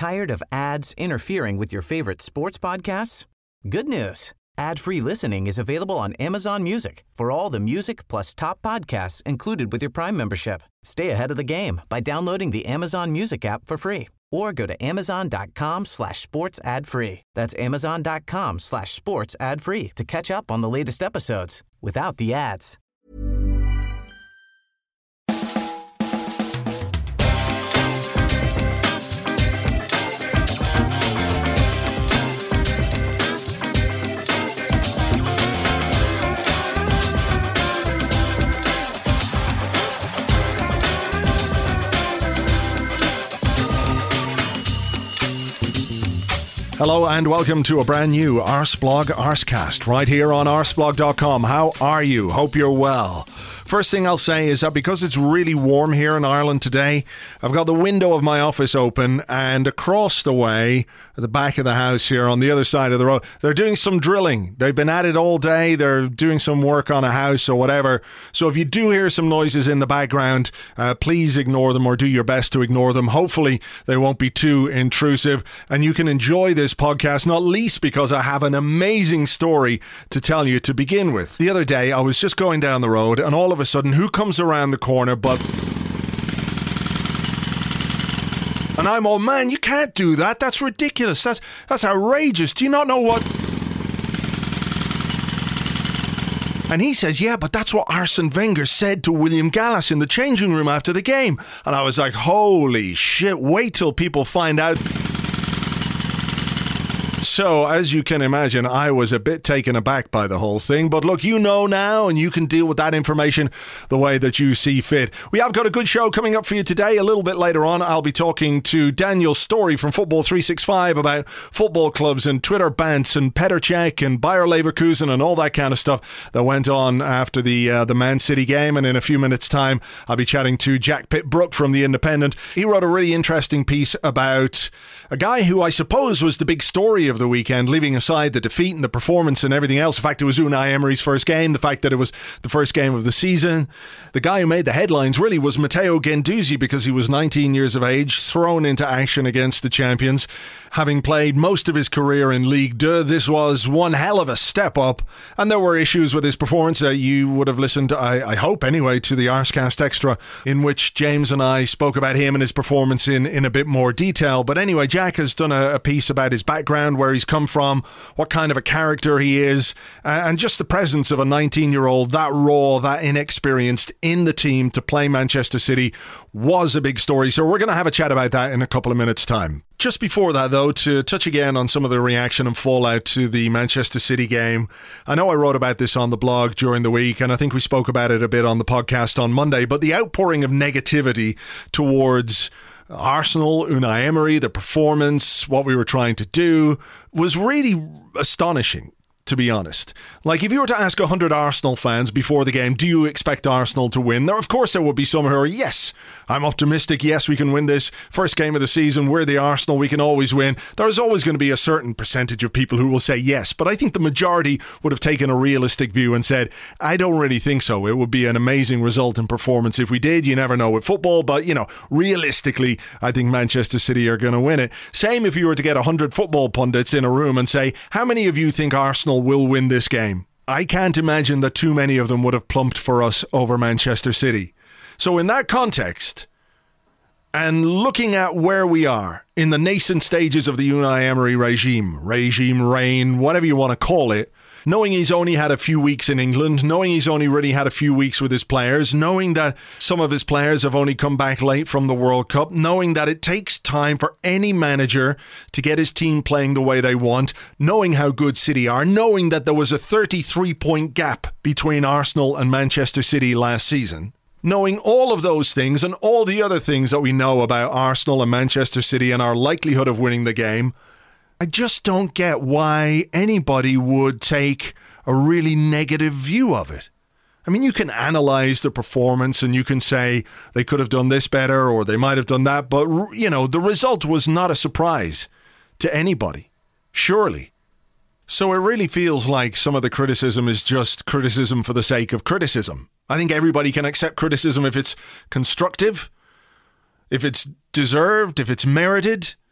Tired of ads interfering with your favorite sports podcasts? Good news. Ad-free listening is available on Amazon Music for all the music plus top podcasts included with your Prime membership. Stay ahead of the game by downloading the Amazon Music app for free or go to amazon.com/sports ad free. That's amazon.com/sports ad free to catch up on the latest episodes without the ads. Hello and welcome to a brand new Arsblog Arscast right here on arsblog.com. How are you? Hope you're well. First thing I'll say is that because it's really warm here in Ireland today, I've got the window of my office open, and across the way, at the back of the house here on the other side of the road, they're doing some drilling. They've been at it all day. They're doing some work on a house or whatever. So if you do hear some noises in the background, please ignore them or do your best to ignore them. Hopefully they won't be too intrusive and you can enjoy this podcast, not least because I have an amazing story to tell you to begin with. The other day I was just going down the road and all of a sudden, who comes around the corner but... And I'm all, man, you can't do that. That's ridiculous. That's outrageous. Do you not know what... And he says, yeah, but that's what Arsene Wenger said to William Gallas in the changing room after the game. And I was like, holy shit, wait till people find out... So, as you can imagine, I was a bit taken aback by the whole thing. But look, you know now, and you can deal with that information the way that you see fit. We have got a good show coming up for you today. A little bit later on, I'll be talking to Daniel Story from Football 365 about football clubs and Twitter bans and Petr Cech and Bayer Leverkusen and all that kind of stuff that went on after the Man City game. And in a few minutes' time, I'll be chatting to Jack Pitt-Brooke from The Independent. He wrote a really interesting piece about a guy who I suppose was the big story of the weekend, leaving aside the defeat and the performance and everything else. The fact it was Unai Emery's first game, the fact that it was the first game of the season. The guy who made the headlines really was Matteo Guendouzi, because he was 19 years of age, thrown into action against the champions. Having played most of his career in Ligue 2, this was one hell of a step up, and there were issues with his performance. You would have listened, I hope anyway, to the Arscast Extra, in which James and I spoke about him and his performance in a bit more detail. But anyway, Jack has done a piece about his background, where he's come from, what kind of a character he is, and just the presence of a 19-year-old, that raw, that inexperienced, in the team to play Manchester City was a big story. So we're going to have a chat about that in a couple of minutes' time. Just before that, though, to touch again on some of the reaction and fallout to the Manchester City game. I know I wrote about this on the blog during the week, and I think we spoke about it a bit on the podcast on Monday, but the outpouring of negativity towards Arsenal, Unai Emery, the performance, what we were trying to do, was really astonishing, to be honest. Like, if you were to ask 100 Arsenal fans before the game, do you expect Arsenal to win? Of course there would be some who are, yes, I'm optimistic, yes, we can win this first game of the season, we're the Arsenal, we can always win. There's always going to be a certain percentage of people who will say yes, but I think the majority would have taken a realistic view and said, I don't really think so. It would be an amazing result and performance if we did. You never know with football, but, you know, realistically, I think Manchester City are going to win it. Same if you were to get 100 football pundits in a room and say, how many of you think Arsenal will win this game? I can't imagine that too many of them would have plumped for us over Manchester City. So in that context, and looking at where we are in the nascent stages of the Unai Emery reign, whatever you want to call it, knowing he's only had a few weeks in England, knowing he's only really had a few weeks with his players, knowing that some of his players have only come back late from the World Cup, knowing that it takes time for any manager to get his team playing the way they want, knowing how good City are, knowing that there was a 33-point gap between Arsenal and Manchester City last season, knowing all of those things and all the other things that we know about Arsenal and Manchester City and our likelihood of winning the game, I just don't get why anybody would take a really negative view of it. I mean, you can analyse the performance and you can say they could have done this better or they might have done that, but, you know, the result was not a surprise to anybody, surely. So it really feels like some of the criticism is just criticism for the sake of criticism. I think everybody can accept criticism if it's constructive, if it's deserved, if it's merited.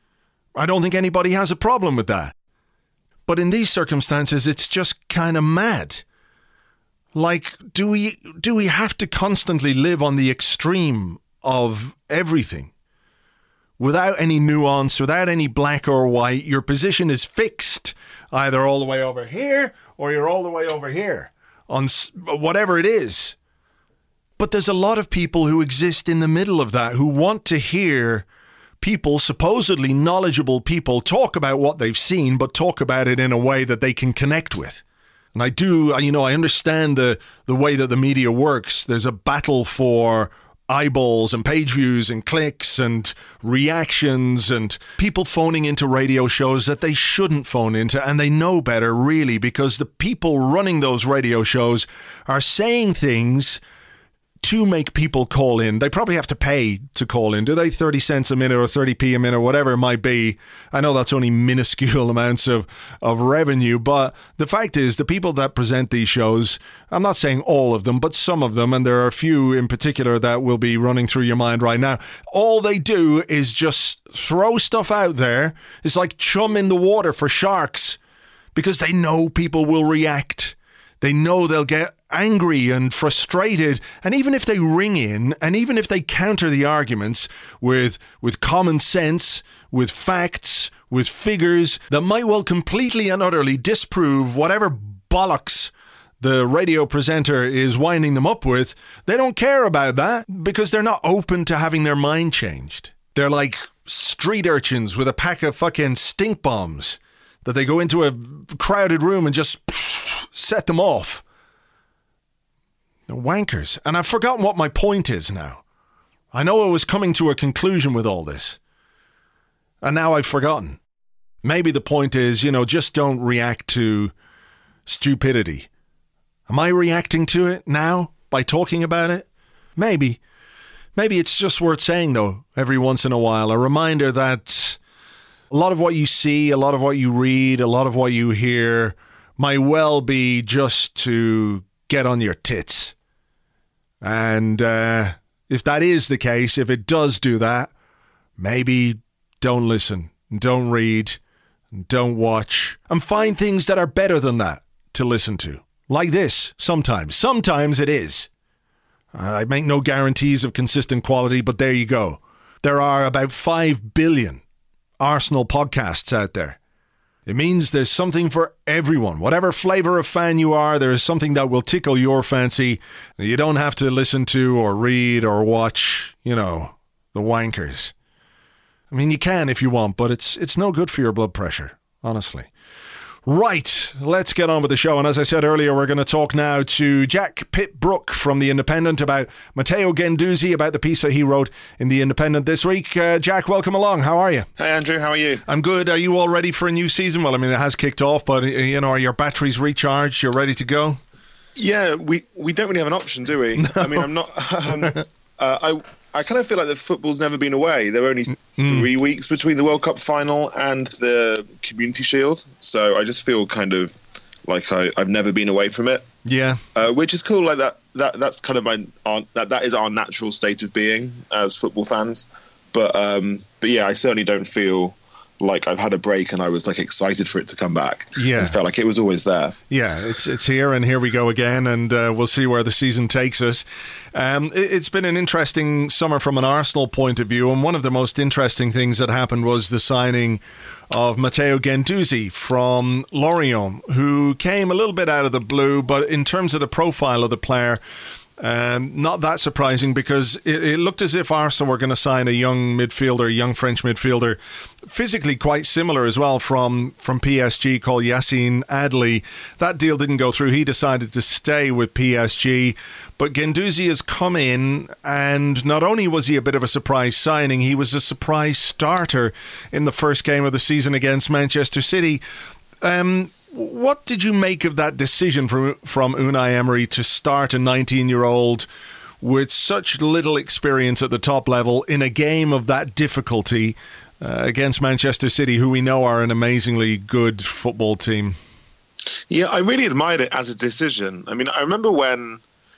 I don't think anybody has a problem with that. But in these circumstances, it's just kind of mad. Like, do we have to constantly live on the extreme of everything? Without any nuance, without any black or white, your position is fixed, either all the way over here or you're all the way over here, on whatever it is. But there's a lot of people who exist in the middle of that, who want to hear people, supposedly knowledgeable people, talk about what they've seen, but talk about it in a way that they can connect with. And I understand the way that the media works. There's a battle for eyeballs and page views and clicks and reactions and people phoning into radio shows that they shouldn't phone into, and they know better, really, because the people running those radio shows are saying things to make people call in. They probably have to pay to call in. Do they? 30 cents a minute or 30p a minute, or whatever it might be. I know that's only minuscule amounts of revenue, but the fact is the people that present these shows, I'm not saying all of them, but some of them, and there are a few in particular that will be running through your mind right now, all they do is just throw stuff out there. It's like chum in the water for sharks, because they know people will react. They know they'll get angry and frustrated, and even if they ring in, and even if they counter the arguments with common sense, with facts, with figures that might well completely and utterly disprove whatever bollocks the radio presenter is winding them up with, they don't care about that because they're not open to having their mind changed. They're like street urchins with a pack of fucking stink bombs that they go into a crowded room and just set them off. They're wankers. And I've forgotten what my point is now. I know I was coming to a conclusion with all this, and now I've forgotten. Maybe the point is, just don't react to stupidity. Am I reacting to it now by talking about it? Maybe. Maybe it's just worth saying, though, every once in a while. A reminder that a lot of what you see, a lot of what you read, a lot of what you hear might well be just to get on your tits. And if that is the case, if it does do that, maybe don't listen, don't read, don't watch, and find things that are better than that to listen to. Like this, sometimes. Sometimes it is. I make no guarantees of consistent quality, but there you go. There are about 5 billion Arsenal podcasts out there. It means there's something for everyone. Whatever flavour of fan you are, there is something that will tickle your fancy. You don't have to listen to or read or watch, the wankers. I mean, you can if you want, but it's no good for your blood pressure, honestly. Right, let's get on with the show. And as I said earlier, we're going to talk now to Jack Pitt-Brooke from The Independent about Matteo Guendouzi, about the piece that he wrote in The Independent this week. Jack, welcome along. How are you? Hey, Andrew. How are you? I'm good. Are you all ready for a new season? Well, I mean, it has kicked off, but, are your batteries recharged? You're ready to go? Yeah, we don't really have an option, do we? No. I mean, I'm not... I kind of feel like the football's never been away. There were only 3 weeks between the World Cup final and the Community Shield, so I just feel kind of like I've never been away from it. Yeah, which is cool. Like that's kind of that is our natural state of being as football fans. But yeah, I certainly don't feel like I've had a break and I was like excited for it to come back. Yeah, it felt like it was always there. Yeah, it's here and here we go again, and we'll see where the season takes us. It's been an interesting summer from an Arsenal point of view, and one of the most interesting things that happened was the signing of Matteo Guendouzi from Lorient, who came a little bit out of the blue, but in terms of the profile of the player, not that surprising, because it looked as if Arsenal were going to sign a young French midfielder, physically quite similar as well, from PSG, called Yacine Adli. That deal didn't go through. He decided to stay with PSG. But Guendouzi has come in, and not only was he a bit of a surprise signing, he was a surprise starter in the first game of the season against Manchester City. What did you make of that decision from Unai Emery to start a 19-year-old with such little experience at the top level in a game of that difficulty against Manchester City, who we know are an amazingly good football team? Yeah, I really admired it as a decision. I mean, I remember when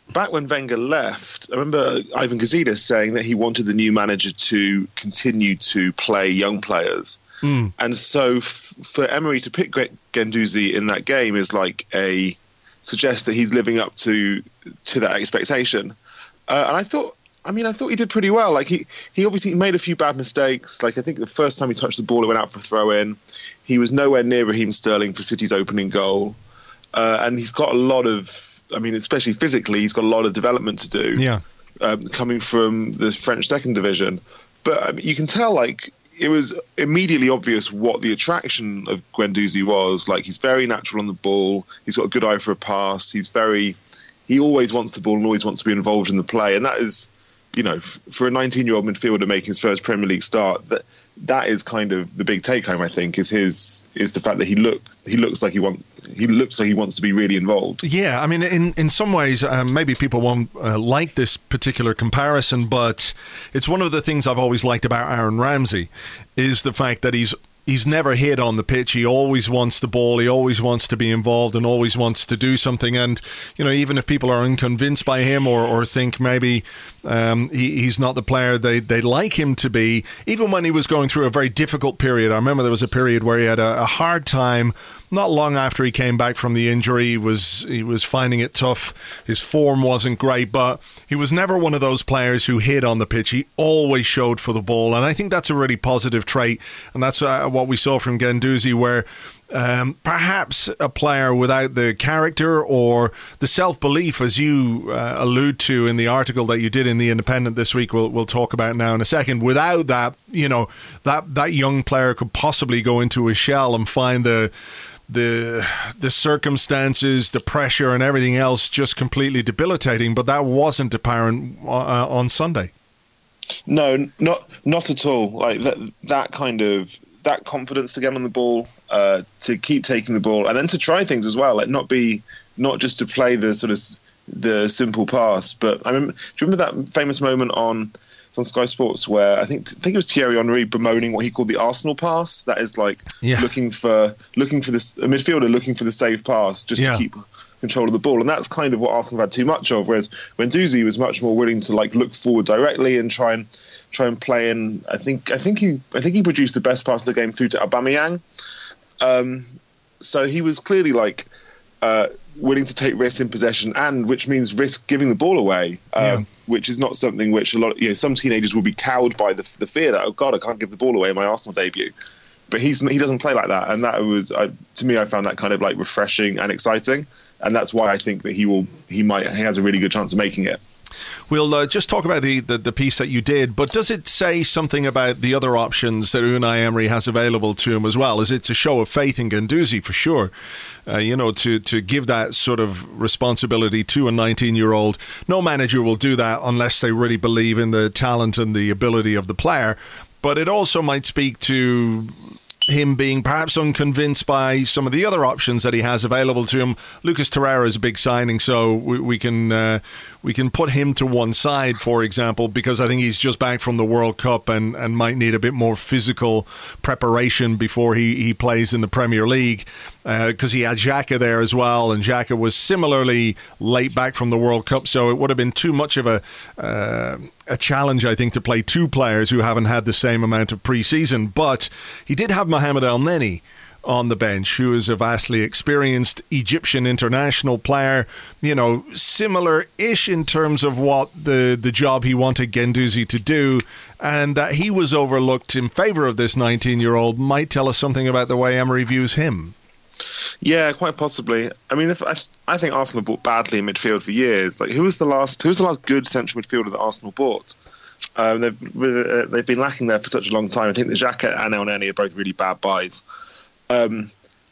back when Wenger left, I remember Ivan Gazidis saying that he wanted the new manager to continue to play young players. And so for Emery to pick Guendouzi in that game is like suggests that he's living up to that expectation. And I thought he did pretty well. Like he obviously made a few bad mistakes. Like I think the first time he touched the ball, it went out for a throw-in. He was nowhere near Raheem Sterling for City's opening goal. And he's got a lot of, especially physically, he's got a lot of development to do. Yeah. Coming from the French second division. But you can tell, like, it was immediately obvious what the attraction of Guendouzi was. Like, he's very natural on the ball. He's got a good eye for a pass. He always wants the ball and always wants to be involved in the play. And that is, for a 19-year-old midfielder making his first Premier League start, that is kind of the big take home, I think, is the fact that he looks like he wants to be really involved. Yeah, in some ways, maybe people won't like this particular comparison, but it's one of the things I've always liked about Aaron Ramsey is the fact that he's never hid on the pitch. He always wants the ball. He always wants to be involved and always wants to do something. And, even if people are unconvinced by him or think maybe he's not the player they'd like him to be, even when he was going through a very difficult period. I remember there was a period where he had a hard time. Not long after he came back from the injury, he was finding it tough. His form wasn't great, but he was never one of those players who hid on the pitch. He always showed for the ball, and I think that's a really positive trait, and that's what we saw from Guendouzi, where perhaps a player without the character or the self-belief, as you allude to in the article that you did in The Independent this week, we'll talk about now in a second. Without that, that young player could possibly go into a shell and find the circumstances, the pressure and everything else just completely debilitating, but that wasn't apparent on Sunday. No, not at all. Like that confidence to get on the ball, to keep taking the ball, and then to try things as well. Like not just to play the sort of the simple pass, but do you remember that famous moment on Sky Sports where I think it was Thierry Henry bemoaning what he called the Arsenal pass? That is like looking for this a midfielder looking for the safe pass just to keep control of the ball, and that's kind of what Arsenal had too much of. Whereas Guendouzi was much more willing to like look forward directly and try and play in. I think he produced the best pass of the game through to Aubameyang. So he was clearly like willing to take risks in possession, and which means risk giving the ball away, which is not something which some teenagers will be cowed by the fear that, oh God, I can't give the ball away in my Arsenal debut. But he doesn't play like that, and that was to me, I found that kind of like refreshing and exciting, and that's why I think that he has a really good chance of making it. We'll just talk about the piece that you did, but does it say something about the other options that Unai Emery has available to him as well? Is it a show of faith in Guendouzi for sure? To give that sort of responsibility to a 19-year-old. No manager will do that unless they really believe in the talent and the ability of the player. But it also might speak to him being perhaps unconvinced by some of the other options that he has available to him. Lucas Torreira is a big signing, so we can put him to one side, for example, because I think he's just back from the World Cup and might need a bit more physical preparation before he plays in the Premier League, because he had Xhaka there as well, and Xhaka was similarly late back from the World Cup, so it would have been too much of a challenge, I think, to play two players who haven't had the same amount of pre-season. But he did have Mohamed El Neni on the bench, who is a vastly experienced Egyptian international player, similar-ish in terms of what the job he wanted Guendouzi to do, and that he was overlooked in favour of this 19-year-old might tell us something about the way Emery views him. Yeah, quite possibly. I think Arsenal bought badly in midfield for years. Like, who was the last good central midfielder that Arsenal bought? They've been lacking there for such a long time. I think the Xhaka and El Neni are both really bad buys. I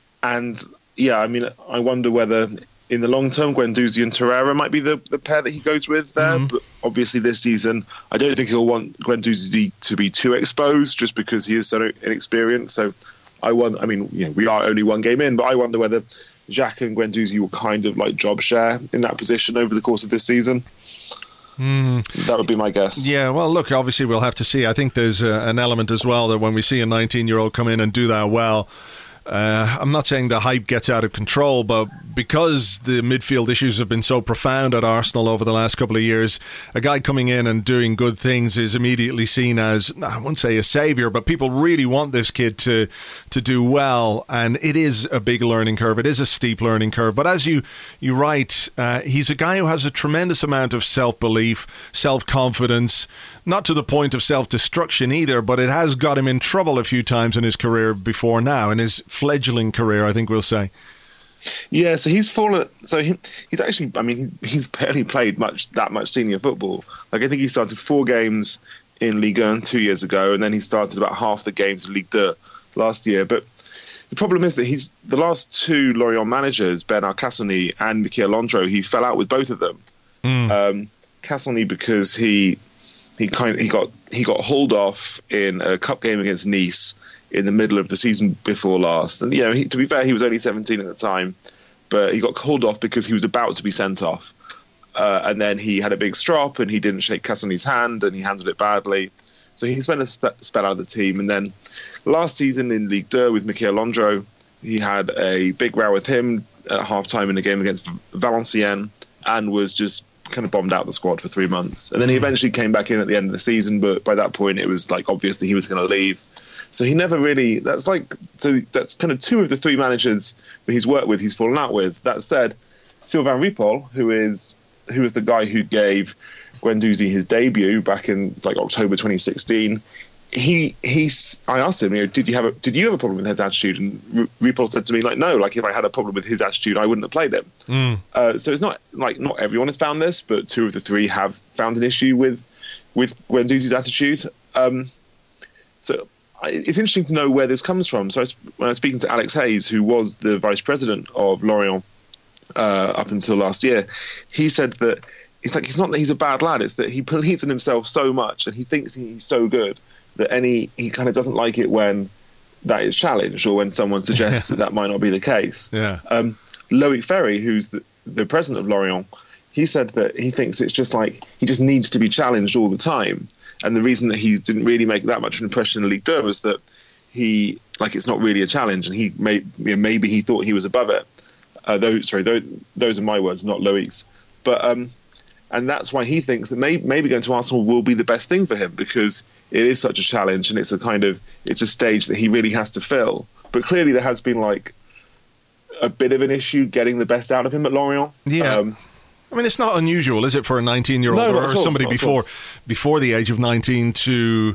wonder whether in the long term Guendouzi and Torreira might be the pair that he goes with there. Mm-hmm. But obviously this season, I don't think he'll want Guendouzi to be too exposed just because he is so inexperienced. So we are only one game in, but I wonder whether Xhaka and Guendouzi will kind of like job share in that position over the course of this season. That would be my guess. Yeah, well, look, obviously we'll have to see. I think there's an element as well that when we see a 19-year-old come in and do that well, I'm not saying the hype gets out of control, but because the midfield issues have been so profound at Arsenal over the last couple of years, a guy coming in and doing good things is immediately seen as, I won't say a saviour, but people really want this kid to do well, and it is a big learning curve. It is a steep learning curve. But as you write, he's a guy who has a tremendous amount of self-belief, self-confidence, not to the point of self-destruction either, but it has got him in trouble a few times in his career before now, in his fledgling career, I think we'll say. Yeah, so he's fallen. So he's actually, I mean, he's barely played that much senior football. Like, I think he started 4 games in Ligue 1 2 years ago, and then he started about half the games in Ligue 2 last year. But the problem is that the last 2 Lorient managers, Bernard Cassoni and Michael Landreau, he fell out with both of them. Cassoni because he got hauled off in a cup game against Nice in the middle of the season before last. And, to be fair, he was only 17 at the time, but he got called off because he was about to be sent off. And then he had a big strop and he didn't shake Cassoni's hand and he handled it badly. So he spent a spell out of the team. And then last season in Ligue 2 with Michael Landreau, he had a big row with him at half-time in a game against Valenciennes and was just kind of bombed out the squad for 3 months. And then he eventually came back in at the end of the season, but by that point it was like obvious that he was going to leave. So he never really, that's kind of 2 of the 3 managers that he's worked with, he's fallen out with. That said, Sylvain Ripoll, who was the guy who gave Guendouzi his debut back in October 2016, I asked him, did you have a problem with his attitude? And Ripoll said to me, no, if I had a problem with his attitude, I wouldn't have played him. So it's not not everyone has found this, but 2 of the 3 have found an issue with Guendouzi's attitude. So it's interesting to know where this comes from. So when I was speaking to Alex Hayes, who was the vice president of Lorient up until last year, he said that it's not that he's a bad lad, it's that he believes in himself so much and he thinks he's so good that he kind of doesn't like it when that is challenged or when someone suggests that might not be the case. Yeah. Loic Ferry, who's the president of Lorient, he said that he thinks it's just he just needs to be challenged all the time. And the reason that he didn't really make that much of an impression in Ligue 2 was that it's not really a challenge, and maybe he thought he was above it. Those are my words, not Loic's. But and that's why he thinks that maybe going to Arsenal will be the best thing for him, because it is such a challenge and it's a stage that he really has to fill. But clearly there has been a bit of an issue getting the best out of him at Lorient. Yeah. I mean, it's not unusual, is it, for a 19-year-old or somebody before the age of 19 to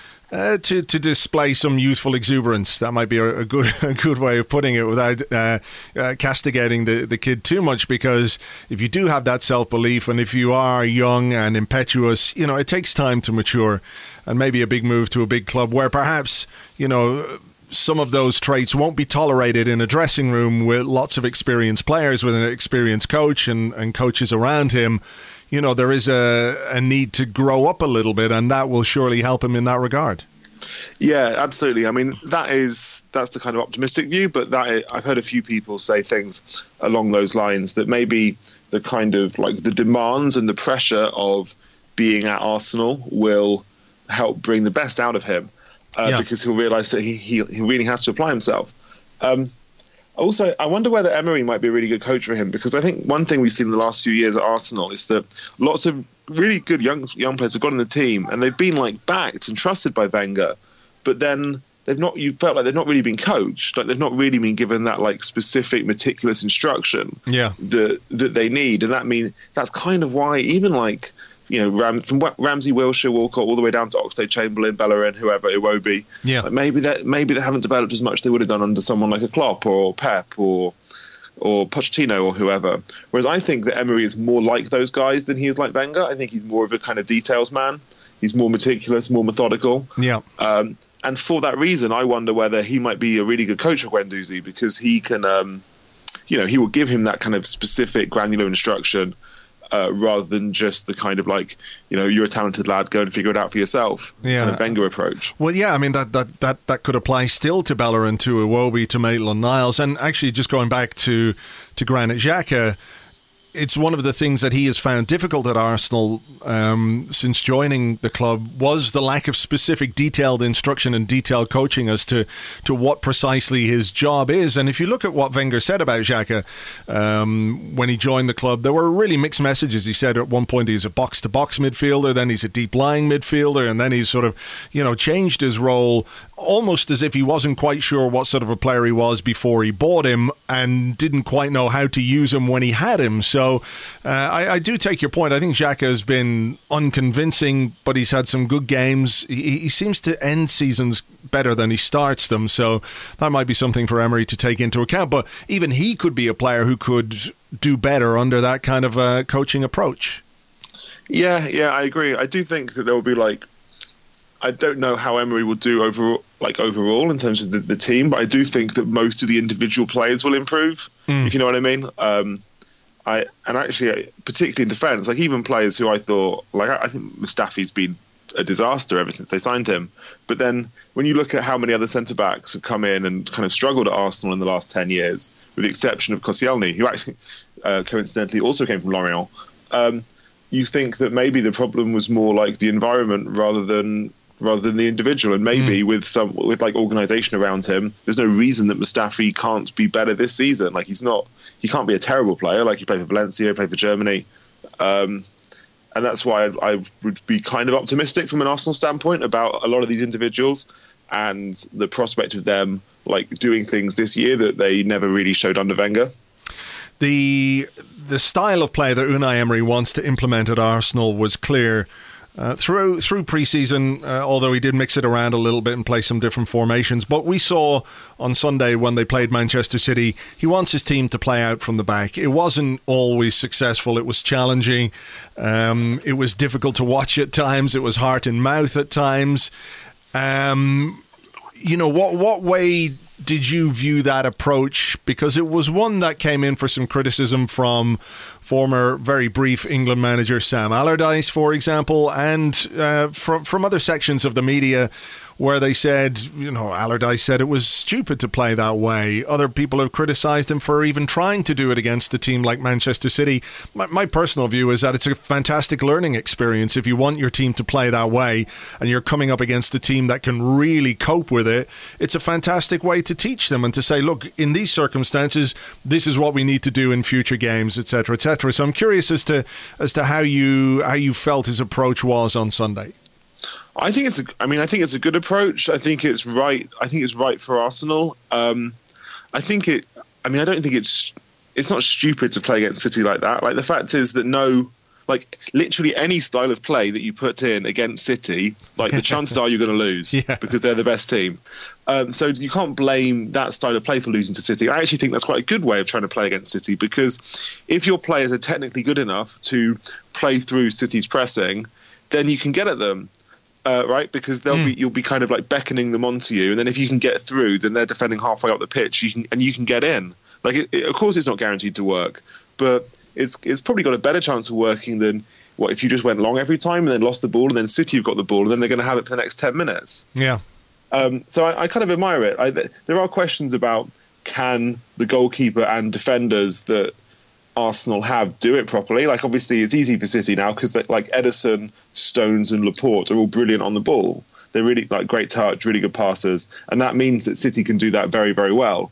display some youthful exuberance? That might be a good way of putting it without castigating the kid too much, because if you do have that self-belief and if you are young and impetuous, it takes time to mature, and maybe a big move to a big club where perhaps, some of those traits won't be tolerated in a dressing room with lots of experienced players, with an experienced coach and coaches around him. There is a need to grow up a little bit, and that will surely help him in that regard. Yeah, absolutely. I mean, that's the kind of optimistic view, but I've heard a few people say things along those lines, that maybe the kind of the demands and the pressure of being at Arsenal will help bring the best out of him. Because he'll realise that he really has to apply himself. Also, I wonder whether Emery might be a really good coach for him, because I think one thing we've seen in the last few years at Arsenal is that lots of really good young players have got in the team and they've been backed and trusted by Wenger, but then you felt like they've not really been coached, they've not really been given that specific meticulous instruction that they need, and that's kind of why even from Ramsey, Wilshere, Walcott, all the way down to Oxlade-Chamberlain, Bellerin, whoever, Iwobi. Yeah. Maybe they haven't developed as much as they would have done under someone like a Klopp or Pep or Pochettino or whoever. Whereas I think that Emery is more like those guys than he is like Wenger. I think he's more of a kind of details man. He's more meticulous, more methodical. Yeah. And for that reason, I wonder whether he might be a really good coach of Guendouzi, because he can, he will give him that kind of specific granular instruction. Rather than just the kind of you're a talented lad, go and figure it out for yourself kind of Wenger approach. Well, yeah, I mean that could apply still to Bellerin, to Iwobi, to Maitland-Niles, and actually just going back to Granit Xhaka, it's one of the things that he has found difficult at Arsenal since joining the club was the lack of specific detailed instruction and detailed coaching as to what precisely his job is. And if you look at what Wenger said about Xhaka when he joined the club, there were really mixed messages. He said at one point he's a box-to-box midfielder, then he's a deep-lying midfielder, and then he's sort of, changed his role almost as if he wasn't quite sure what sort of a player he was before he bought him and didn't quite know how to use him when he had him. So I do take your point. I think Xhaka has been unconvincing, but he's had some good games. He seems to end seasons better than he starts them, so that might be something for Emery to take into account. But even he could be a player who could do better under that kind of coaching approach. Yeah, I agree. I do think that there will be I don't know how Emery will do overall in terms of the team, but I do think that most of the individual players will improve, if you know what I mean. Actually, particularly in defence, even players who I thought, I think Mustafi's been a disaster ever since they signed him. But then when you look at how many other centre-backs have come in and kind of struggled at Arsenal in the last 10 years, with the exception of Koscielny, who actually coincidentally also came from Lorient, you think that maybe the problem was more the environment rather than the individual, and maybe with organisation around him, there's no reason that Mustafi can't be better this season. He can't be a terrible player. He played for Valencia, played for Germany, and that's why I would be kind of optimistic from an Arsenal standpoint about a lot of these individuals and the prospect of them doing things this year that they never really showed under Wenger. The style of play that Unai Emery wants to implement at Arsenal was clear through pre-season, although he did mix it around a little bit and play some different formations. But we saw on Sunday when they played Manchester City, he wants his team to play out from the back. It wasn't always successful. It was challenging. It was difficult to watch at times. It was heart and mouth at times. What way did you view that approach? Because it was one that came in for some criticism from former, very brief England manager Sam Allardyce, for example, and from other sections of the media where they said, Allardyce said it was stupid to play that way. Other people have criticised him for even trying to do it against a team like Manchester City. My personal view is that it's a fantastic learning experience. If you want your team to play that way and you're coming up against a team that can really cope with it, it's a fantastic way to teach them and to say, look, in these circumstances, this is what we need to do in future games, etc., etc. So I'm curious as to how you felt his approach was on Sunday. I think it's a good approach. I think it's right. I think it's right for Arsenal. I don't think it's not stupid to play against City like that. The fact is that literally any style of play that you put in against City, the chances are you're going to lose because they're the best team. So you can't blame that style of play for losing to City. I actually think that's quite a good way of trying to play against City, because if your players are technically good enough to play through City's pressing, then you can get at them. Right, because you'll be kind of beckoning them onto you, and then if you can get through, then they're defending halfway up the pitch. You can get in. Of course, it's not guaranteed to work, but it's probably got a better chance of working than if you just went long every time and then lost the ball, and then City have got the ball, and then they're going to have it for the next 10 minutes. Yeah. So I kind of admire it. There are questions about can the goalkeeper and defenders that Arsenal have do it properly. Obviously it's easy for City now because Ederson, Stones and Laporte are all brilliant on the ball. They're really great touch, really good passers, and that means that City can do that very, very well.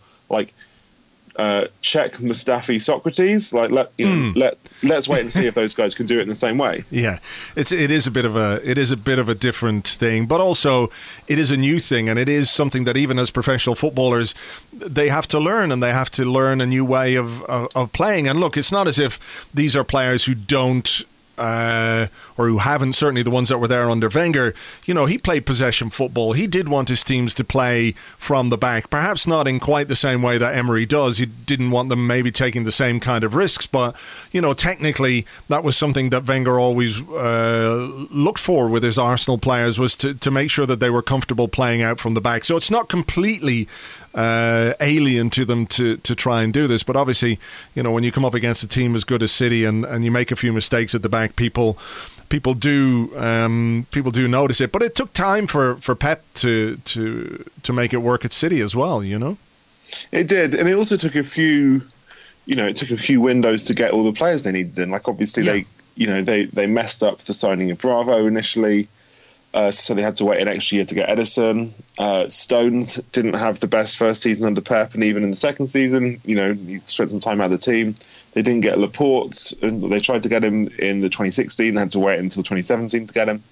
Check Mustafi, Socrates. Let's wait and see if those guys can do it in the same way. Yeah, it is a bit of a different thing, but also it is a new thing, and it is something that even as professional footballers they have to learn, and they have to learn a new way of playing. And look, it's not as if these are players who don't. Or who haven't, certainly the ones that were there under Wenger. He played possession football. He did want his teams to play from the back, perhaps not in quite the same way that Emery does. He didn't want them maybe taking the same kind of risks, but technically that was something that Wenger always looked for with his Arsenal players, was to make sure that they were comfortable playing out from the back. So it's not completely alien to them to try and do this, but obviously when you come up against a team as good as City and you make a few mistakes at the back, people do notice it. But it took time for Pep to make it work at City as well. It did, and it also took a few it took a few windows to get all the players they needed in. Like, obviously, they messed up the signing of Bravo initially, so they had to wait an extra year to get Edison. Stones didn't have the best first season under Pep, and even in the second season, he spent some time out of the team. They didn't get Laporte, and they tried to get him in the 2016, had to wait until 2017 to get him.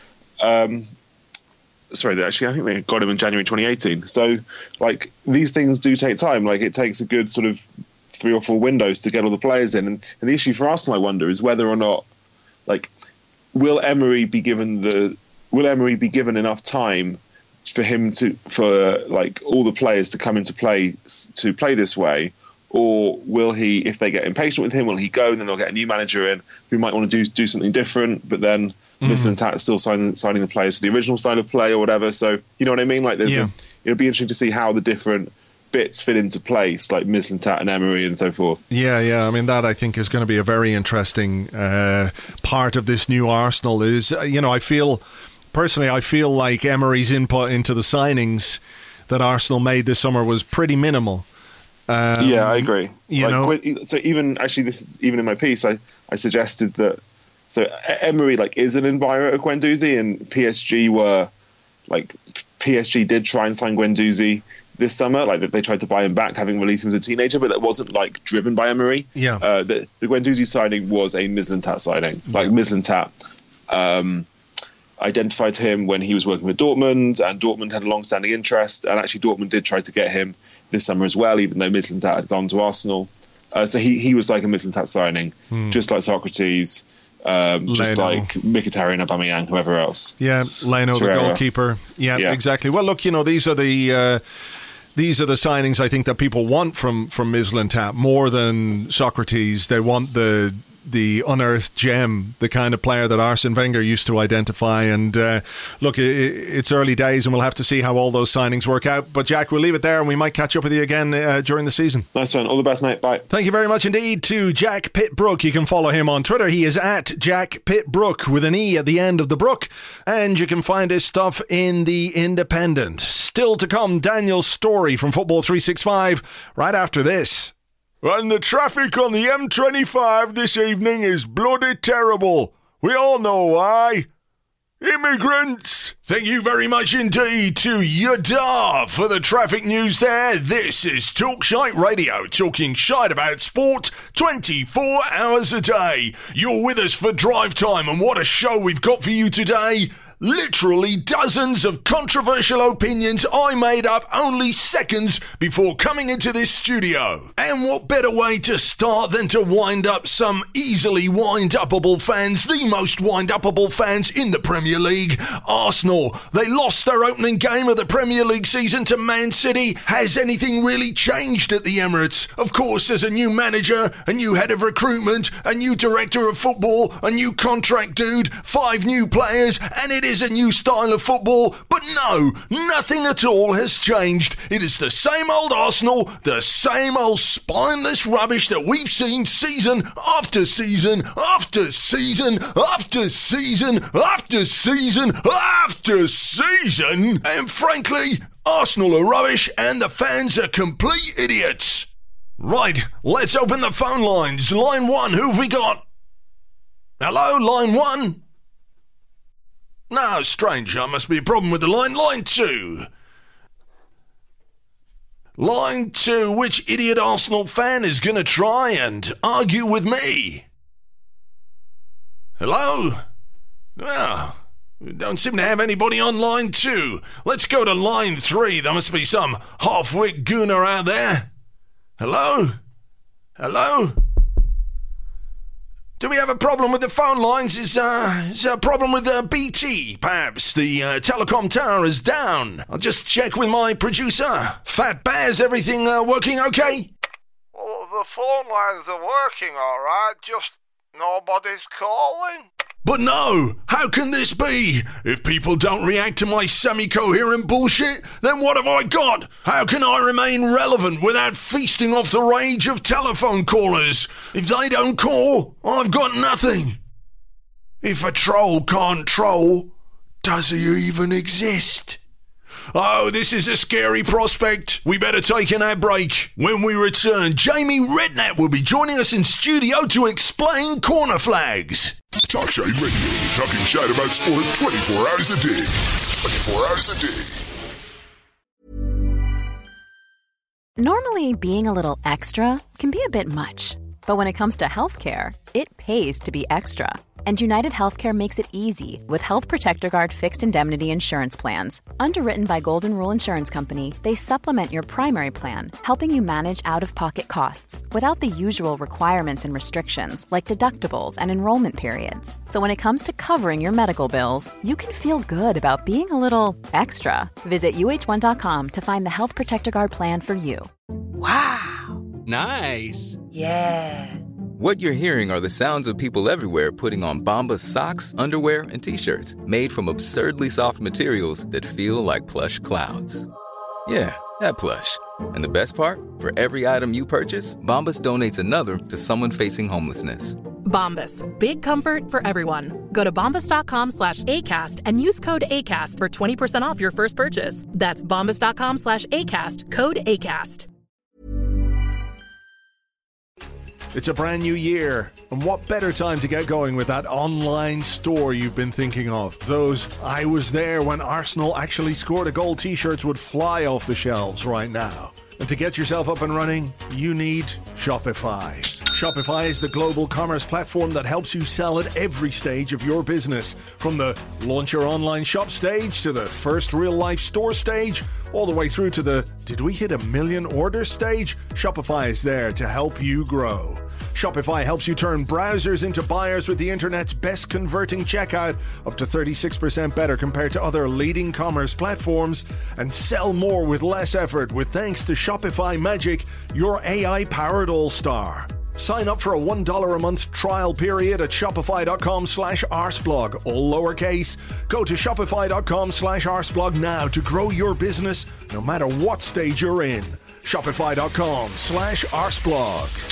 Actually, I think they got him in January 2018. So, like, these things do take time. Like, it takes a good sort of 3 or 4 windows to get all the players in. And the issue for Arsenal, I wonder, is whether or not, like, will Emery be given enough time for all the players to come into play to play this way? Or will he, if they get impatient with him, will he go and then they'll get a new manager in who might want to do something different, but then Mislintat still signing the players for the original style of play or whatever. So, you know what I mean? Like, it'll be interesting to see how the different bits fit into place, like Mislintat and Emery and so forth. Yeah. I mean, that I think is going to be a very interesting part of this new Arsenal. Is I feel like Emery's input into the signings that Arsenal made this summer was pretty minimal. I agree. So even in my piece, I suggested that. So Emery is an admirer of Guendouzi, and PSG did try and sign Guendouzi this summer. Like, they tried to buy him back, having released him as a teenager, but that wasn't driven by Emery. Yeah. The Guendouzi signing was a Mislintat signing. Mislintat identified him when he was working with Dortmund, and Dortmund had a long-standing interest, and actually Dortmund did try to get him this summer as well, even though Mislintat had gone to Arsenal. So he was like a Mislintat signing, just like Socrates, just like Mkhitaryan, Aubameyang, whoever else. Yeah, Leno, the goalkeeper. Yeah, exactly. Well, look, these are the signings I think that people want from Mislintat more than Socrates. They want the unearthed gem, the kind of player that Arsene Wenger used to identify. And look, it's early days and we'll have to see how all those signings work out. But Jack, we'll leave it there and we might catch up with you again during the season. Nice one. All the best, mate. Bye. Thank you very much indeed to Jack Pitt-Brook. You can follow him on Twitter. He is at Jack Pitt-Brook with an E at the end of the Brook. And you can find his stuff in The Independent. Still to come, Daniel's story from Football 365 right after this. And the traffic on the M25 this evening is bloody terrible. We all know why. Immigrants! Thank you very much indeed to Yadar for the traffic news there. This is Talk Shite Radio, talking shite about sport 24 hours a day. You're with us for Drive Time, and what a show we've got for you today. Literally dozens of controversial opinions I made up only seconds before coming into this studio. And what better way to start than to wind up some easily wind-upable fans, the most wind-upable fans in the Premier League, Arsenal. They lost their opening game of the Premier League season to Man City. Has anything really changed at the Emirates? Of course, there's a new manager, a new head of recruitment, a new director of football, a new contract dude, 5 new players, and it is a new style of football, but no, nothing at all has changed. It is the same old Arsenal, the same old spineless rubbish that we've seen season after season after season after season after season after season. And frankly, Arsenal are rubbish and the fans are complete idiots. Right, let's open the phone lines. Line 1, who've we got? Hello, line 1? No, strange, there must be a problem with the line. Line 2. Line 2, which idiot Arsenal fan is going to try and argue with me? Hello? Oh, we don't seem to have anybody on line 2. Let's go to line 3. There must be some half-wit gooner out there. Hello? Hello? Do we have a problem with the phone lines? Is a problem with BT? Perhaps the telecom tower is down. I'll just check with my producer. Fat Bear's everything working okay? Well, the phone lines are working all right, just nobody's calling. But no, how can this be? If people don't react to my semi-coherent bullshit, then what have I got? How can I remain relevant without feasting off the rage of telephone callers? If they don't call, I've got nothing. If a troll can't troll, does he even exist? Oh, this is a scary prospect. We better take an ad break. When we return, Jamie Redknapp will be joining us in studio to explain corner flags. Talk Shite Radio, talking shite about sport 24 hours a day. 24 hours a day. Normally, being a little extra can be a bit much. But when it comes to healthcare, it pays to be extra. And United Healthcare makes it easy with Health Protector Guard fixed indemnity insurance plans. Underwritten by Golden Rule Insurance Company, they supplement your primary plan, helping you manage out-of-pocket costs without the usual requirements and restrictions like deductibles and enrollment periods. So when it comes to covering your medical bills, you can feel good about being a little extra. Visit uh1.com to find the Health Protector Guard plan for you. Wow. Nice. Yeah. What you're hearing are the sounds of people everywhere putting on Bombas socks, underwear, and T-shirts made from absurdly soft materials that feel like plush clouds. Yeah, that plush. And the best part? For every item you purchase, Bombas donates another to someone facing homelessness. Bombas. Big comfort for everyone. Go to bombas.com/ACAST and use code ACAST for 20% off your first purchase. That's bombas.com/ACAST. Code ACAST. It's a brand new year, and what better time to get going with that online store you've been thinking of? Those I was there when Arsenal actually scored a goal t-shirts would fly off the shelves right now. And to get yourself up and running, you need Shopify. Shopify is the global commerce platform that helps you sell at every stage of your business. From the launch your online shop stage to the first real-life store stage, all the way through to the did we hit 1 million orders stage? Shopify is there to help you grow. Shopify helps you turn browsers into buyers with the internet's best converting checkout, up to 36% better compared to other leading commerce platforms, and sell more with less effort with thanks to Shopify Magic, your AI-powered all-star. Sign up for a $1 a month trial period at shopify.com/arsblog, all lowercase. Go to shopify.com/arsblog now to grow your business no matter what stage you're in. Shopify.com/arsblog.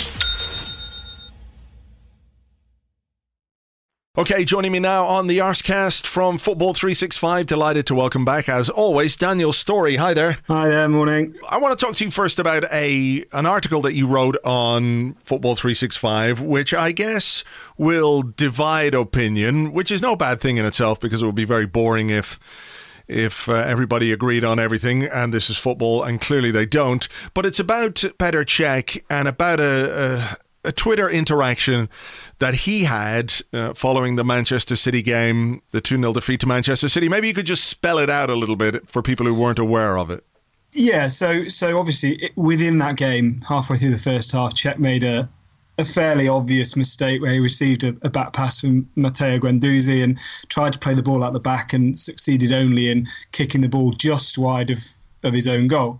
Okay, joining me now on the Arscast from Football 365. Delighted to welcome back, as always, Daniel Storey. Hi there. Hi there, morning. I want to talk to you first about an article that you wrote on Football 365, which I guess will divide opinion, which is no bad thing in itself because it would be very boring if everybody agreed on everything, and this is football, and clearly they don't. But it's about Petr Cech and about a Twitter interaction that he had following the Manchester City game, the 2-0 defeat to Manchester City. Maybe you could just spell it out a little bit for people who weren't aware of it. Yeah, so obviously within that game, halfway through the first half, Cech made a fairly obvious mistake where he received a back pass from Matteo Guendouzi and tried to play the ball out the back and succeeded only in kicking the ball just wide of his own goal.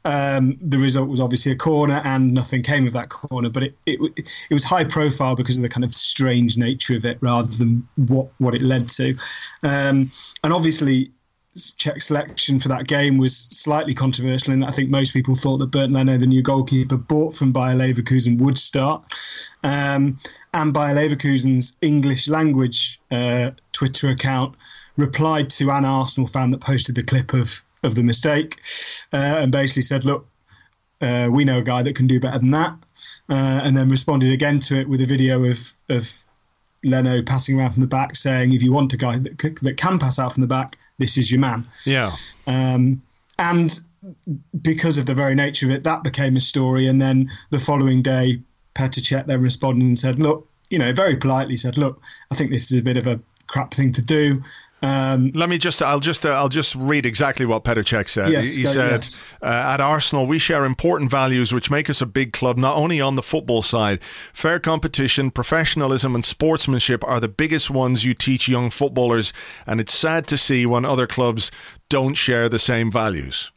The result was obviously a corner, and nothing came of that corner. But it was high profile because of the kind of strange nature of it, rather than what it led to. And obviously, Cech's selection for that game was slightly controversial, in that I think most people thought that Bernd Leno, the new goalkeeper bought from Bayer Leverkusen, would start. And Bayer Leverkusen's English language Twitter account replied to an Arsenal fan that posted the clip of the mistake, and basically said, look, we know a guy that can do better than that, and then responded again to it with a video of Leno passing around from the back, saying, if you want a guy that can pass out from the back, this is your man. Yeah. And because of the very nature of it, that became a story. And then the following day, Petr Cech then responded and said, look, very politely said, look, I think this is a bit of a crap thing to do. I'll just read exactly what Petr Cech said. Yes, he said, at Arsenal, we share important values which make us a big club, not only on the football side. Fair competition, professionalism and sportsmanship are the biggest ones you teach young footballers, and it's sad to see when other clubs don't share the same values.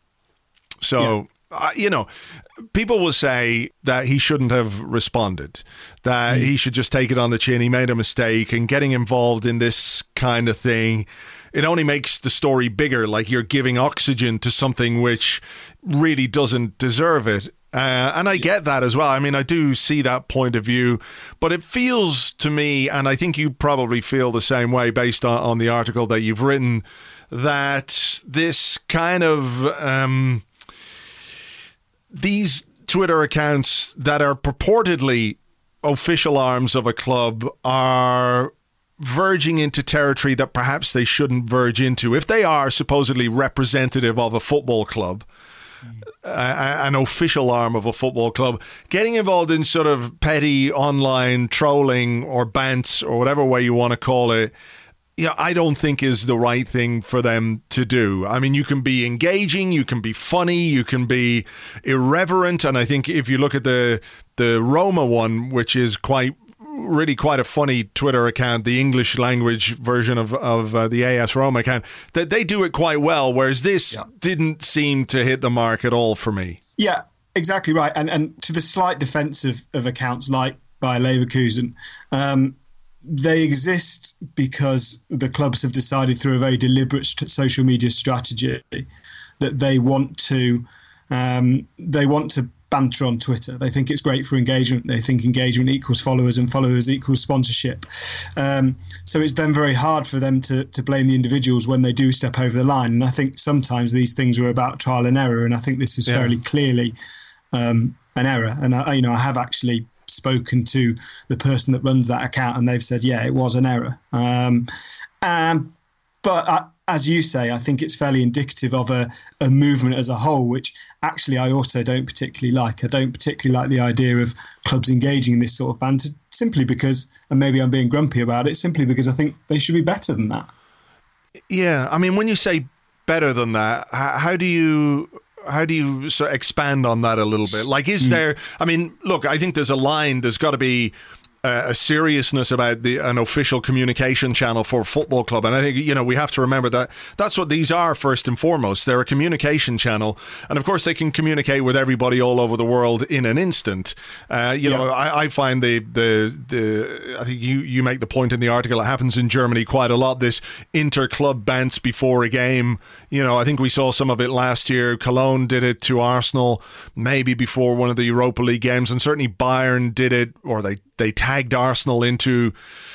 So, people will say that he shouldn't have responded, that he should just take it on the chin. He made a mistake, and getting involved in this kind of thing, it only makes the story bigger, like you're giving oxygen to something which really doesn't deserve it. And I get that as well. I mean, I do see that point of view, but it feels to me, and I think you probably feel the same way based on the article that you've written, that this kind of these Twitter accounts that are purportedly official arms of a club are verging into territory that perhaps they shouldn't verge into. If they are supposedly representative of a football club, an official arm of a football club, getting involved in sort of petty online trolling or bants or whatever way you want to call it, I don't think is the right thing for them to do. I mean, you can be engaging, you can be funny, you can be irreverent, and I think if you look at the Roma one, which is really quite a funny Twitter account, the English language version of the AS Roma account, that they do it quite well, whereas this didn't seem to hit the mark at all for me. Yeah, exactly right. And to the slight defense of accounts like Bayer Leverkusen, they exist because the clubs have decided through a very deliberate social media strategy that they want to banter on Twitter. They think it's great for engagement. They think engagement equals followers and followers equals sponsorship. So it's then very hard for them to blame the individuals when they do step over the line. And I think sometimes these things are about trial and error. And I think this is fairly clearly an error. And I have actually spoken to the person that runs that account, and they've said, yeah, it was an error. But as you say, I think it's fairly indicative of a movement as a whole, which actually I also don't particularly like. I don't particularly like the idea of clubs engaging in this sort of banter, simply because, and maybe I'm being grumpy about it, simply because I think they should be better than that. Yeah, I mean, when you say better than that, how do you sort of expand on that a little bit? Like, is there, I mean, look, I think there's a line, there's got to be a seriousness about an official communication channel for a football club. And I think, we have to remember that that's what these are first and foremost. They're a communication channel. And of course, they can communicate with everybody all over the world in an instant. I find I think you make the point in the article, it happens in Germany quite a lot, this inter-club bants before a game. I think we saw some of it last year. Cologne did it to Arsenal, maybe before one of the Europa League games. And certainly Bayern did it, or they tagged Arsenal into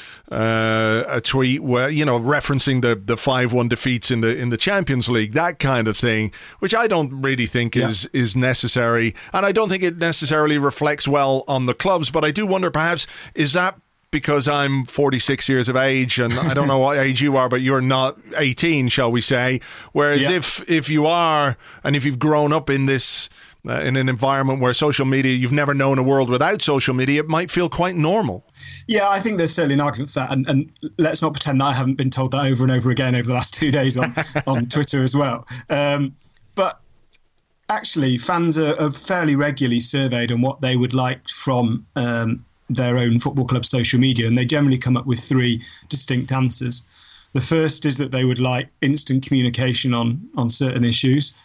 a tweet where, referencing the 5-1 defeats in the Champions League, that kind of thing, which I don't really think is necessary. And I don't think it necessarily reflects well on the clubs. But I do wonder, perhaps, is that because I'm 46 years of age, and I don't know what age you are, but you're not 18, shall we say. Whereas if you are, and if you've grown up in this, in an environment where social media, you've never known a world without social media, it might feel quite normal. Yeah, I think there's certainly an argument for that. And let's not pretend that I haven't been told that over and over again over the last 2 days on Twitter as well. But actually, fans are fairly regularly surveyed on what they would like from their own football club social media, and they generally come up with 3 distinct answers. The first is that they would like instant communication on certain issues.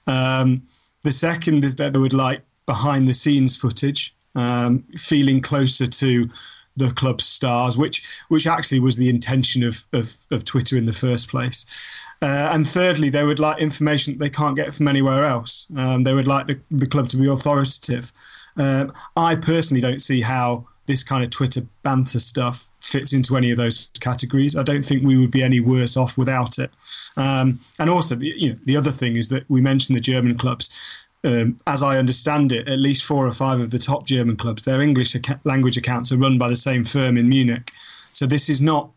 The second is that they would like behind the scenes footage, feeling closer to the club's stars, which actually was the intention of Twitter in the first place. And thirdly, they would like information that they can't get from anywhere else. They would like the club to be authoritative. I personally don't see how this kind of Twitter banter stuff fits into any of those categories. I don't think we would be any worse off without it. And also, the other thing is that we mentioned the German clubs. As I understand it, at least 4 or 5 of the top German clubs, their English language accounts are run by the same firm in Munich. So this is not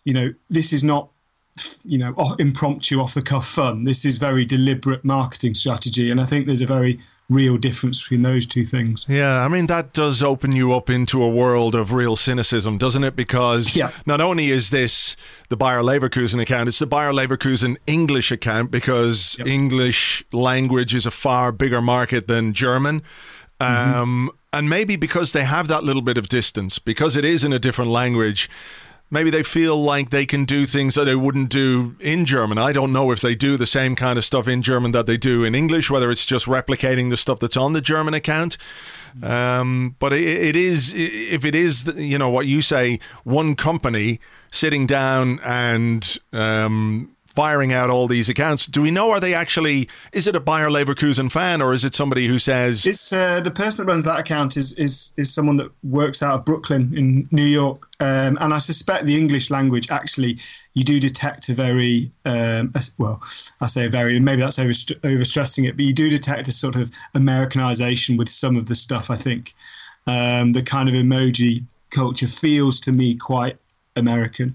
impromptu, off the cuff fun. This is very deliberate marketing strategy, and I think there's a very real difference between those two things. Yeah, I mean, that does open you up into a world of real cynicism, doesn't it? Because not only is this the Bayer Leverkusen account, it's the Bayer Leverkusen English account, because English language is a far bigger market than German. And maybe because they have that little bit of distance, because it is in a different language, maybe they feel like they can do things that they wouldn't do in German. I don't know if they do the same kind of stuff in German that they do in English, whether it's just replicating the stuff that's on the German account. But it is, if it is, what you say, one company sitting down and firing out all these accounts. Do we know, is it a Bayer Leverkusen fan, or is it somebody who says... It's the person that runs that account is someone that works out of Brooklyn in New York. And I suspect the English language, actually, you do detect a very, maybe that's overstressing it, but you do detect a sort of Americanization with some of the stuff, I think. The kind of emoji culture feels to me quite American.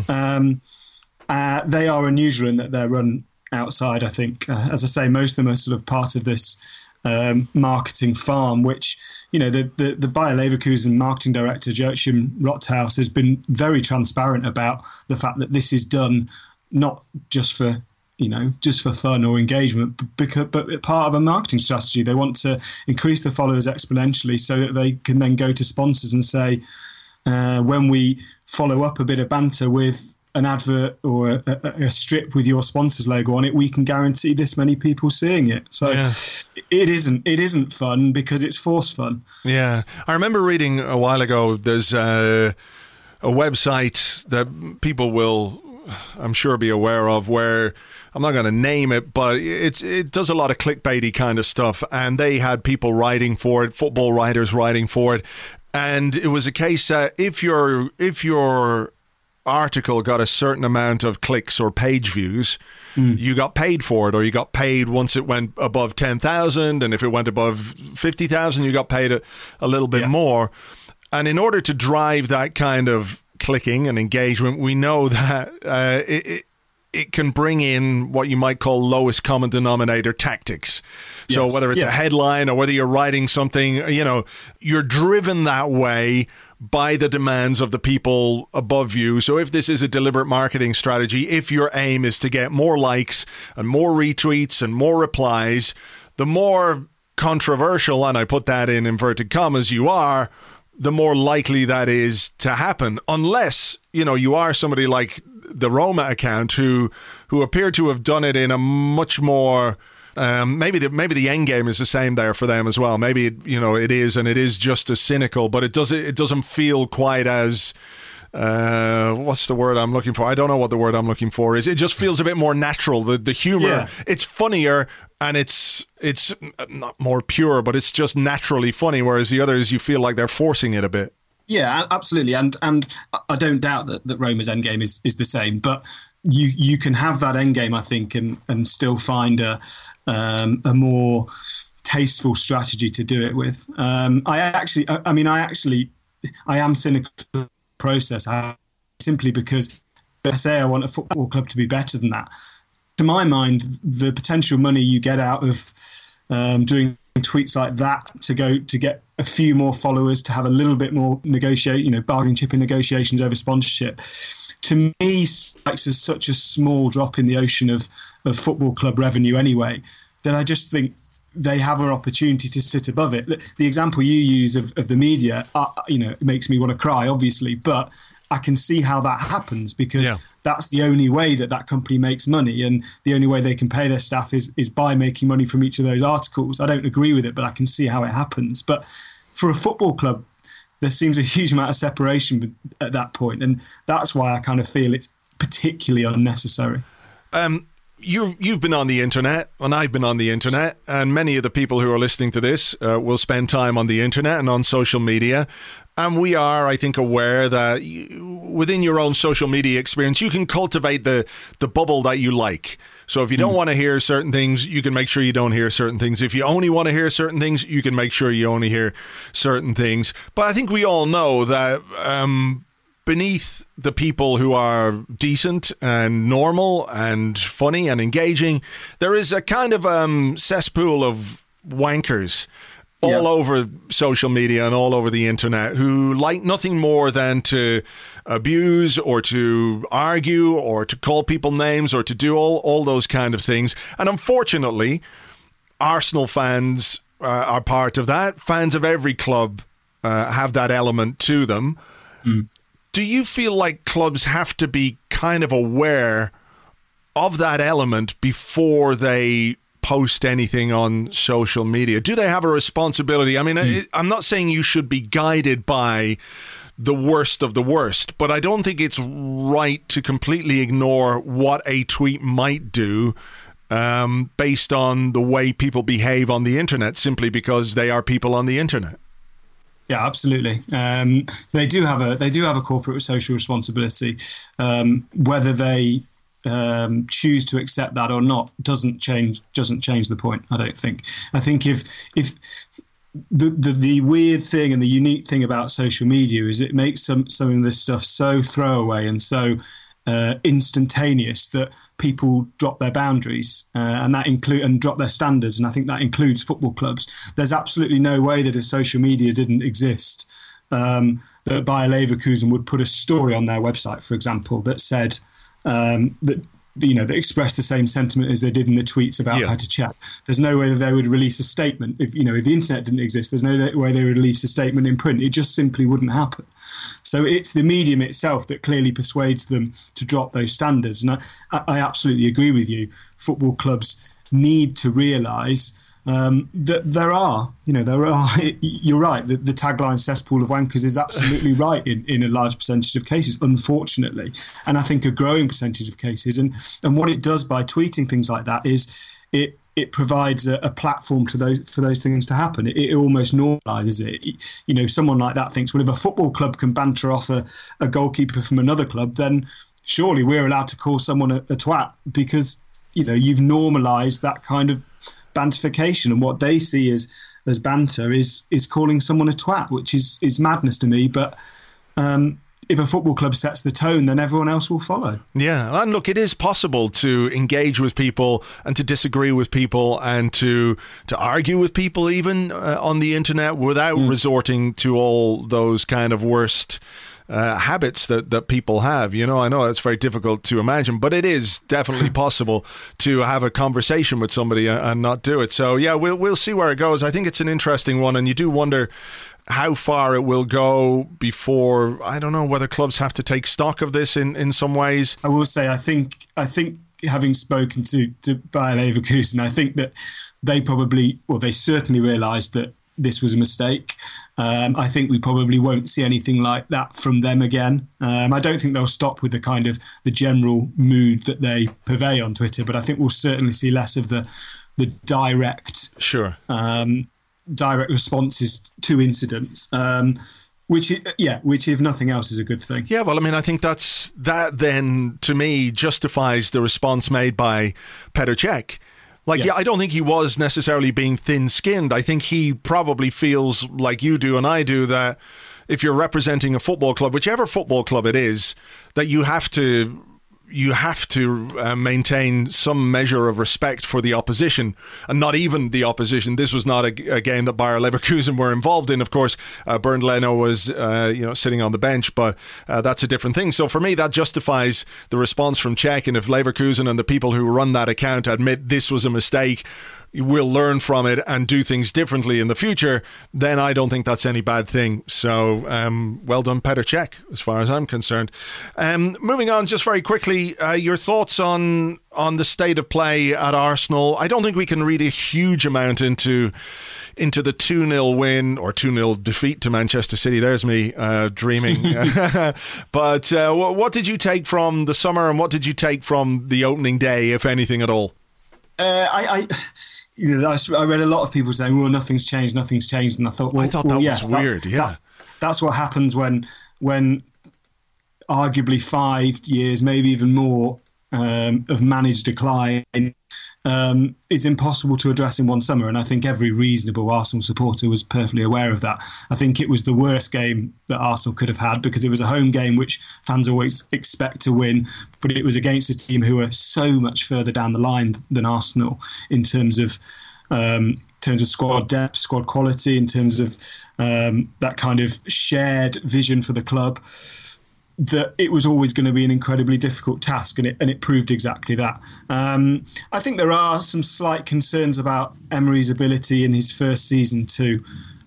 They are unusual in that they're run outside, I think. As I say, most of them are sort of part of this marketing farm, which, the Bayer Leverkusen marketing director, Joachim Rothaus, has been very transparent about the fact that this is done not just for fun or engagement, but part of a marketing strategy. They want to increase the followers exponentially so that they can then go to sponsors and say, when we follow up a bit of banter with an advert or a strip with your sponsor's logo on it, we can guarantee this many people seeing it. So it isn't fun because it's forced fun. Yeah. I remember reading a while ago, there's a website that people will, I'm sure, be aware of, where I'm not going to name it, but it does a lot of clickbaity kind of stuff, and they had people writing for it, football writers writing for it, and it was a case that if your article got a certain amount of clicks or page views, you got paid for it, or you got paid once it went above 10,000, and if it went above 50,000, you got paid a little bit more. And in order to drive that kind of clicking and engagement, we know that it can bring in what you might call lowest common denominator tactics. So whether it's a headline or whether you're writing something, you're driven that way by the demands of the people above you. So if this is a deliberate marketing strategy, if your aim is to get more likes and more retweets and more replies, the more controversial, and I put that in inverted commas, you are, the more likely that is to happen. Unless, you are somebody like the Roma account who appear to have done it in a much more... maybe the end game is the same there for them as well. Maybe it is, and it is just as cynical, but it doesn't feel quite as what's the word I'm looking for? I don't know what the word I'm looking for is. It just feels a bit more natural. The humor, it's funnier, and it's not more pure, but it's just naturally funny. Whereas the others, you feel like they're forcing it a bit. Yeah, absolutely, and I don't doubt that Roma's endgame is the same, but you can have that endgame, I think, and still find a more tasteful strategy to do it with. I am cynical of the process, simply because I say I want a football club to be better than that. To my mind, the potential money you get out of doing tweets like that to get a few more followers, to have a little bit more bargaining chip in negotiations over sponsorship, to me strikes as such a small drop in the ocean of football club revenue anyway, that I just think they have an opportunity to sit above it. The example you use of the media, it makes me want to cry, obviously, but I can see how that happens, because that's the only way that company makes money, and the only way they can pay their staff is by making money from each of those articles. I don't agree with it, but I can see how it happens. But for a football club, there seems a huge amount of separation at that point, and that's why I kind of feel it's particularly unnecessary. You've been on the internet, and I've been on the internet, and many of the people who are listening to this will spend time on the internet and on social media. And we are, I think, aware that within your own social media experience, you can cultivate the bubble that you like. So if you don't want to hear certain things, you can make sure you don't hear certain things. If you only want to hear certain things, you can make sure you only hear certain things. But I think we all know that beneath the people who are decent and normal and funny and engaging, there is a kind of cesspool of wankers all over social media and all over the internet who like nothing more than to abuse or to argue or to call people names or to do all those kind of things. And unfortunately, Arsenal fans are part of that. Fans of every club have that element to them. Do you feel like clubs have to be kind of aware of that element before they post anything on social media? Do they have a responsibility? I mean, I'm not saying you should be guided by the worst of the worst. But I don't think it's right to completely ignore what a tweet might do based on the way people behave on the internet, simply because they are people on the internet. Yeah, absolutely. They do have a corporate social responsibility. Whether they choose to accept that or not doesn't change the point. I don't think. I think if the weird thing and the unique thing about social media is it makes some of this stuff so throwaway and so instantaneous that people drop their boundaries and drop their standards, and I think that includes football clubs. There's absolutely no way that if social media didn't exist, that Bayer Leverkusen would put a story on their website, for example, that said that expressed the same sentiment as they did in the tweets about Petr Cech. There's no way that they would release a statement. If the internet didn't exist, there's no way they would release a statement in print. It just simply wouldn't happen. So it's the medium itself that clearly persuades them to drop those standards. And I absolutely agree with you. Football clubs need to realise that there are, you're right, the tagline cesspool of wankers is absolutely right in a large percentage of cases, unfortunately. And I think a growing percentage of cases. And what it does by tweeting things like that is it provides a platform for those things to happen. It almost normalises it. Someone like that thinks, well, if a football club can banter off a goalkeeper from another club, then surely we're allowed to call someone a twat, because, you've normalised that kind of banterification, and what they see as banter is calling someone a twat, which is madness to me. But if a football club sets the tone, then everyone else will follow. Yeah, and look, it is possible to engage with people and to disagree with people and to argue with people even on the internet without resorting to all those kind of worst habits that people have. I know it's very difficult to imagine, but it is definitely possible to have a conversation with somebody and not do it. So yeah, we'll see where it goes. I think it's an interesting one, and you do wonder how far it will go before, I don't know, whether clubs have to take stock of this in some ways. I will say, I think having spoken to Bayer Leverkusen, I think that they certainly realised that this was a mistake. I think we probably won't see anything like that from them again. I don't think they'll stop with the general mood that they purvey on Twitter, but I think we'll certainly see less of the direct responses to incidents. Which, if nothing else, is a good thing. Yeah, well, I mean, I think that then, to me, justifies the response made by Petr Cech. I don't think he was necessarily being thin-skinned. I think he probably feels like you do and I do, that if you're representing a football club, whichever football club it is, that you have to maintain some measure of respect for the opposition, and not even the opposition. This was not a game that Bayer Leverkusen were involved in. Of course, Bernd Leno was sitting on the bench, but that's a different thing. So for me, that justifies the response from Cech. And if Leverkusen and the people who run that account admit this was a mistake, will learn from it and do things differently in the future, then I don't think that's any bad thing. So well done, Petr Cech, as far as I'm concerned. Moving on, just very quickly, your thoughts on the state of play at Arsenal. I don't think we can read a huge amount into the 2-0 win or 2-0 defeat to Manchester City. There's me dreaming. But what did you take from the summer, and what did you take from the opening day, if anything at all? I read a lot of people saying, well, nothing's changed, and I thought, that was weird. That's what happens when arguably 5 years, maybe even more, of managed decline is impossible to address in one summer. And I think every reasonable Arsenal supporter was perfectly aware of that. I think it was the worst game that Arsenal could have had, because it was a home game which fans always expect to win, but it was against a team who are so much further down the line than Arsenal in terms of squad depth, squad quality, in terms of that kind of shared vision for the club, that it was always going to be an incredibly difficult task, and it proved exactly that. I think there are some slight concerns about Emery's ability in his first season to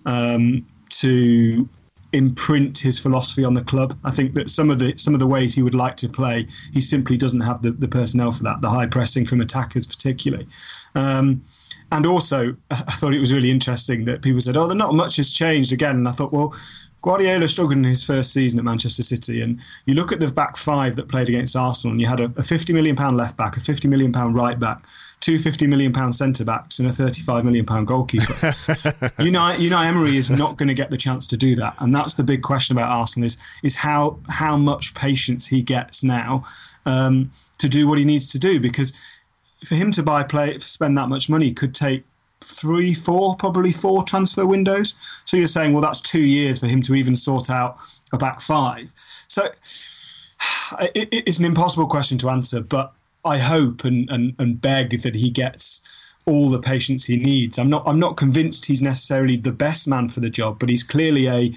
imprint his philosophy on the club. I think that some of the ways he would like to play, he simply doesn't have the personnel for that, the high pressing from attackers particularly. And also, I thought it was really interesting that people said, not much has changed again. And I thought, well, Guardiola struggled in his first season at Manchester City, and you look at the back five that played against Arsenal, and you had a £50 million left back, a £50 million right back, two £50 million centre backs, and a £35 million goalkeeper. Unai Emery is not going to get the chance to do that, and that's the big question about Arsenal is how much patience he gets now to do what he needs to do, because for him to spend that much money could take probably four transfer windows. So you're saying, well, that's 2 years for him to even sort out a back five. So it's an impossible question to answer, but I hope and beg that he gets all the patience he needs. I'm not convinced he's necessarily the best man for the job, but he's clearly a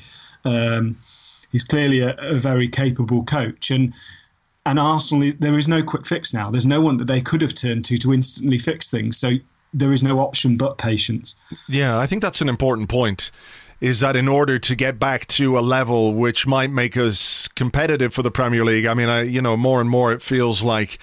very capable coach. And Arsenal, there is no quick fix now. There's no one that they could have turned to instantly fix things. So there is no option but patience. Yeah, I think that's an important point, is that in order to get back to a level which might make us competitive for the Premier League, I mean, more and more it feels like,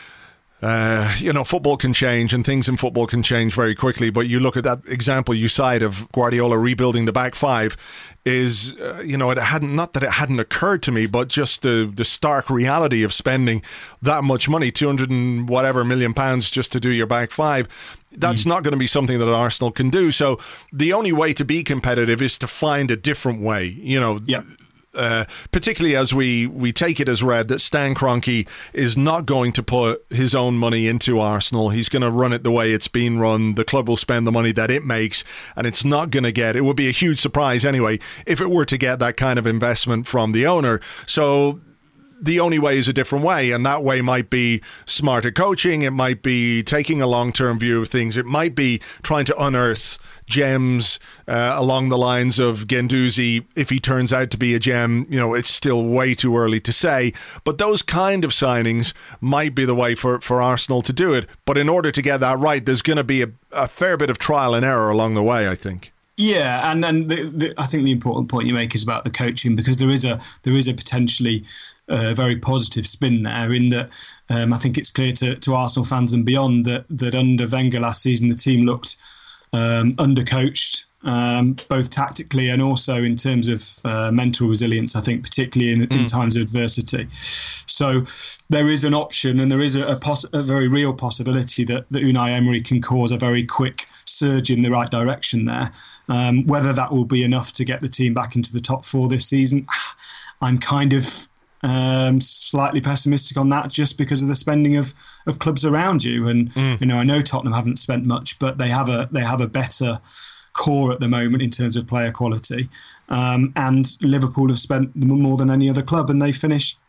football can change and things in football can change very quickly. But you look at that example you cite of Guardiola rebuilding the back five is, it hadn't occurred to me, but just the stark reality of spending that much money, 200 and whatever million pounds just to do your back five. That's not going to be something that Arsenal can do. So the only way to be competitive is to find a different way, particularly as we take it as read that Stan Kroenke is not going to put his own money into Arsenal. He's going to run it the way it's been run. The club will spend the money that it makes, and it's not going to get, it would be a huge surprise anyway if it were to get that kind of investment from the owner. So the only way is a different way, and that way might be smarter coaching. It might be taking a long-term view of things. It might be trying to unearth gems along the lines of Guendouzi. If he turns out to be a gem, it's still way too early to say. But those kind of signings might be the way for Arsenal to do it. But in order to get that right, there's going to be a fair bit of trial and error along the way, I think. Yeah, and I think the important point you make is about the coaching, because there is a potentially very positive spin there in that I think it's clear to Arsenal fans and beyond that under Wenger last season the team looked undercoached, both tactically and also in terms of mental resilience, I think, particularly in times of adversity. So there is an option, and there is a very real possibility that Unai Emery can cause a very quick surge in the right direction there. Whether that will be enough to get the team back into the top four this season, I'm kind of slightly pessimistic on that, just because of the spending of clubs around you. And I know Tottenham haven't spent much, but they have a better core at the moment in terms of player quality. And Liverpool have spent more than any other club, and they finished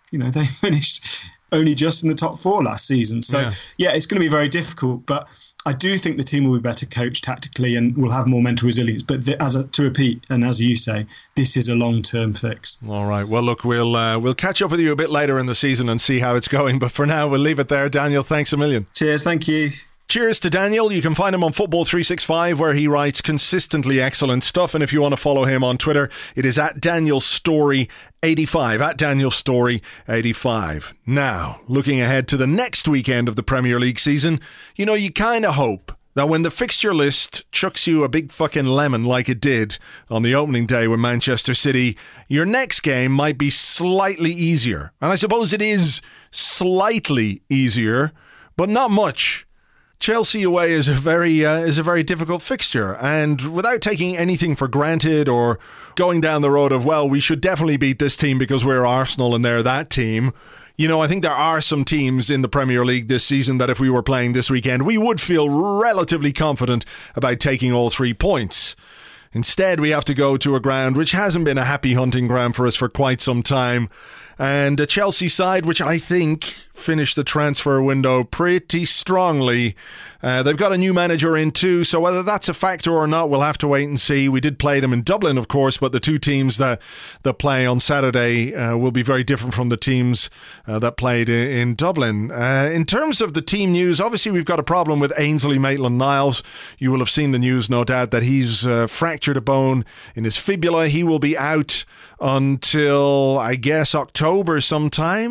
only just in the top four last season. So yeah, it's going to be very difficult, but I do think the team will be better coached tactically and will have more mental resilience. But to repeat, and as you say, this is a long-term fix. All right. Well, look, we'll catch up with you a bit later in the season and see how it's going. But for now, we'll leave it there. Daniel, thanks a million. Cheers. Thank you. Cheers to Daniel. You can find him on Football 365, where he writes consistently excellent stuff. And if you want to follow him on Twitter, it is at DanielStory85, at DanielStory85. Now, looking ahead to the next weekend of the Premier League season, you kind of hope that when the fixture list chucks you a big fucking lemon like it did on the opening day with Manchester City, your next game might be slightly easier. And I suppose it is slightly easier, but not much. Chelsea away is a very difficult fixture, and without taking anything for granted or going down the road of, well, we should definitely beat this team because we're Arsenal and they're that team. I think there are some teams in the Premier League this season that if we were playing this weekend, we would feel relatively confident about taking all 3 points. Instead, we have to go to a ground which hasn't been a happy hunting ground for us for quite some time, and a Chelsea side which I think finished the transfer window pretty strongly. They've got a new manager in too, so whether that's a factor or not, we'll have to wait and see. We did play them in Dublin, of course, but the two teams that play on Saturday will be very different from the teams that played in Dublin. In terms of the team news, obviously we've got a problem with Ainsley Maitland-Niles. You will have seen the news, no doubt, that he's fractured a bone in his fibula. He will be out until, I guess, October sometime.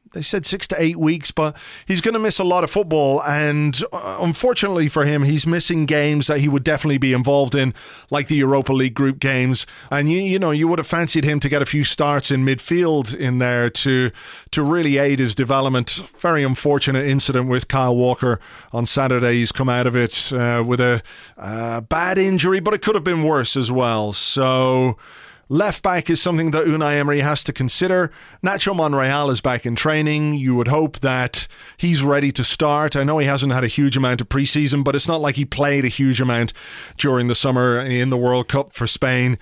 They said 6 to 8 weeks, but he's going to miss a lot of football. And unfortunately for him, he's missing games that he would definitely be involved in, like the Europa League group games. And you would have fancied him to get a few starts in midfield in there to really aid his development. Very unfortunate incident with Kyle Walker on Saturday. He's come out of it with a bad injury, but it could have been worse as well. So left back is something that Unai Emery has to consider. Nacho Monreal is back in training. You would hope that he's ready to start. I know he hasn't had a huge amount of preseason, but it's not like he played a huge amount during the summer in the World Cup for Spain.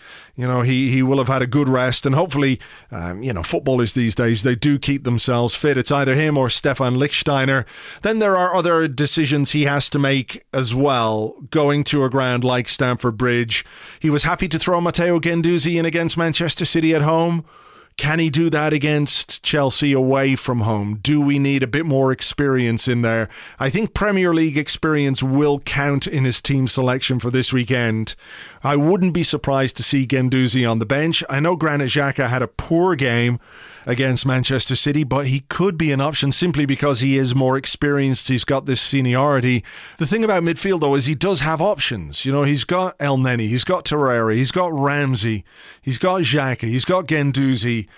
He will have had a good rest, and hopefully, footballers these days, they do keep themselves fit. It's either him or Stefan Lichtsteiner. Then there are other decisions he has to make as well, going to a ground like Stamford Bridge. He was happy to throw Matteo Guendouzi in against Manchester City at home. Can he do that against Chelsea away from home? Do we need a bit more experience in there? I think Premier League experience will count in his team selection for this weekend. I wouldn't be surprised to see Guendouzi on the bench. I know Granit Xhaka had a poor game against Manchester City, but he could be an option simply because he is more experienced. He's got this seniority. The thing about midfield, though, is he does have options. He's got El Neni, he's got Torreira, he's got Ramsey, he's got Xhaka, he's got Guendouzi,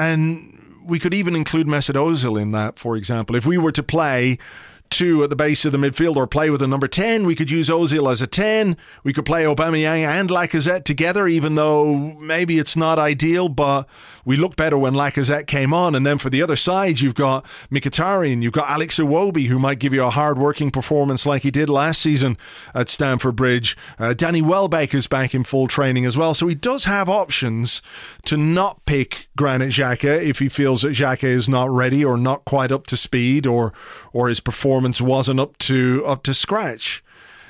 and we could even include Mesut Ozil in that, for example. If we were to play two at the base of the midfield or play with a number 10, we could use Ozil as a 10. We could play Aubameyang and Lacazette together, even though maybe it's not ideal, but we look better when Lacazette came on. And then for the other side, you've got Mkhitaryan, you've got Alex Iwobi, who might give you a hard-working performance like he did last season at Stamford Bridge. Danny Welbeck is back in full training as well, so he does have options to not pick Granit Xhaka if he feels that Xhaka is not ready or not quite up to speed or his performance wasn't up to scratch.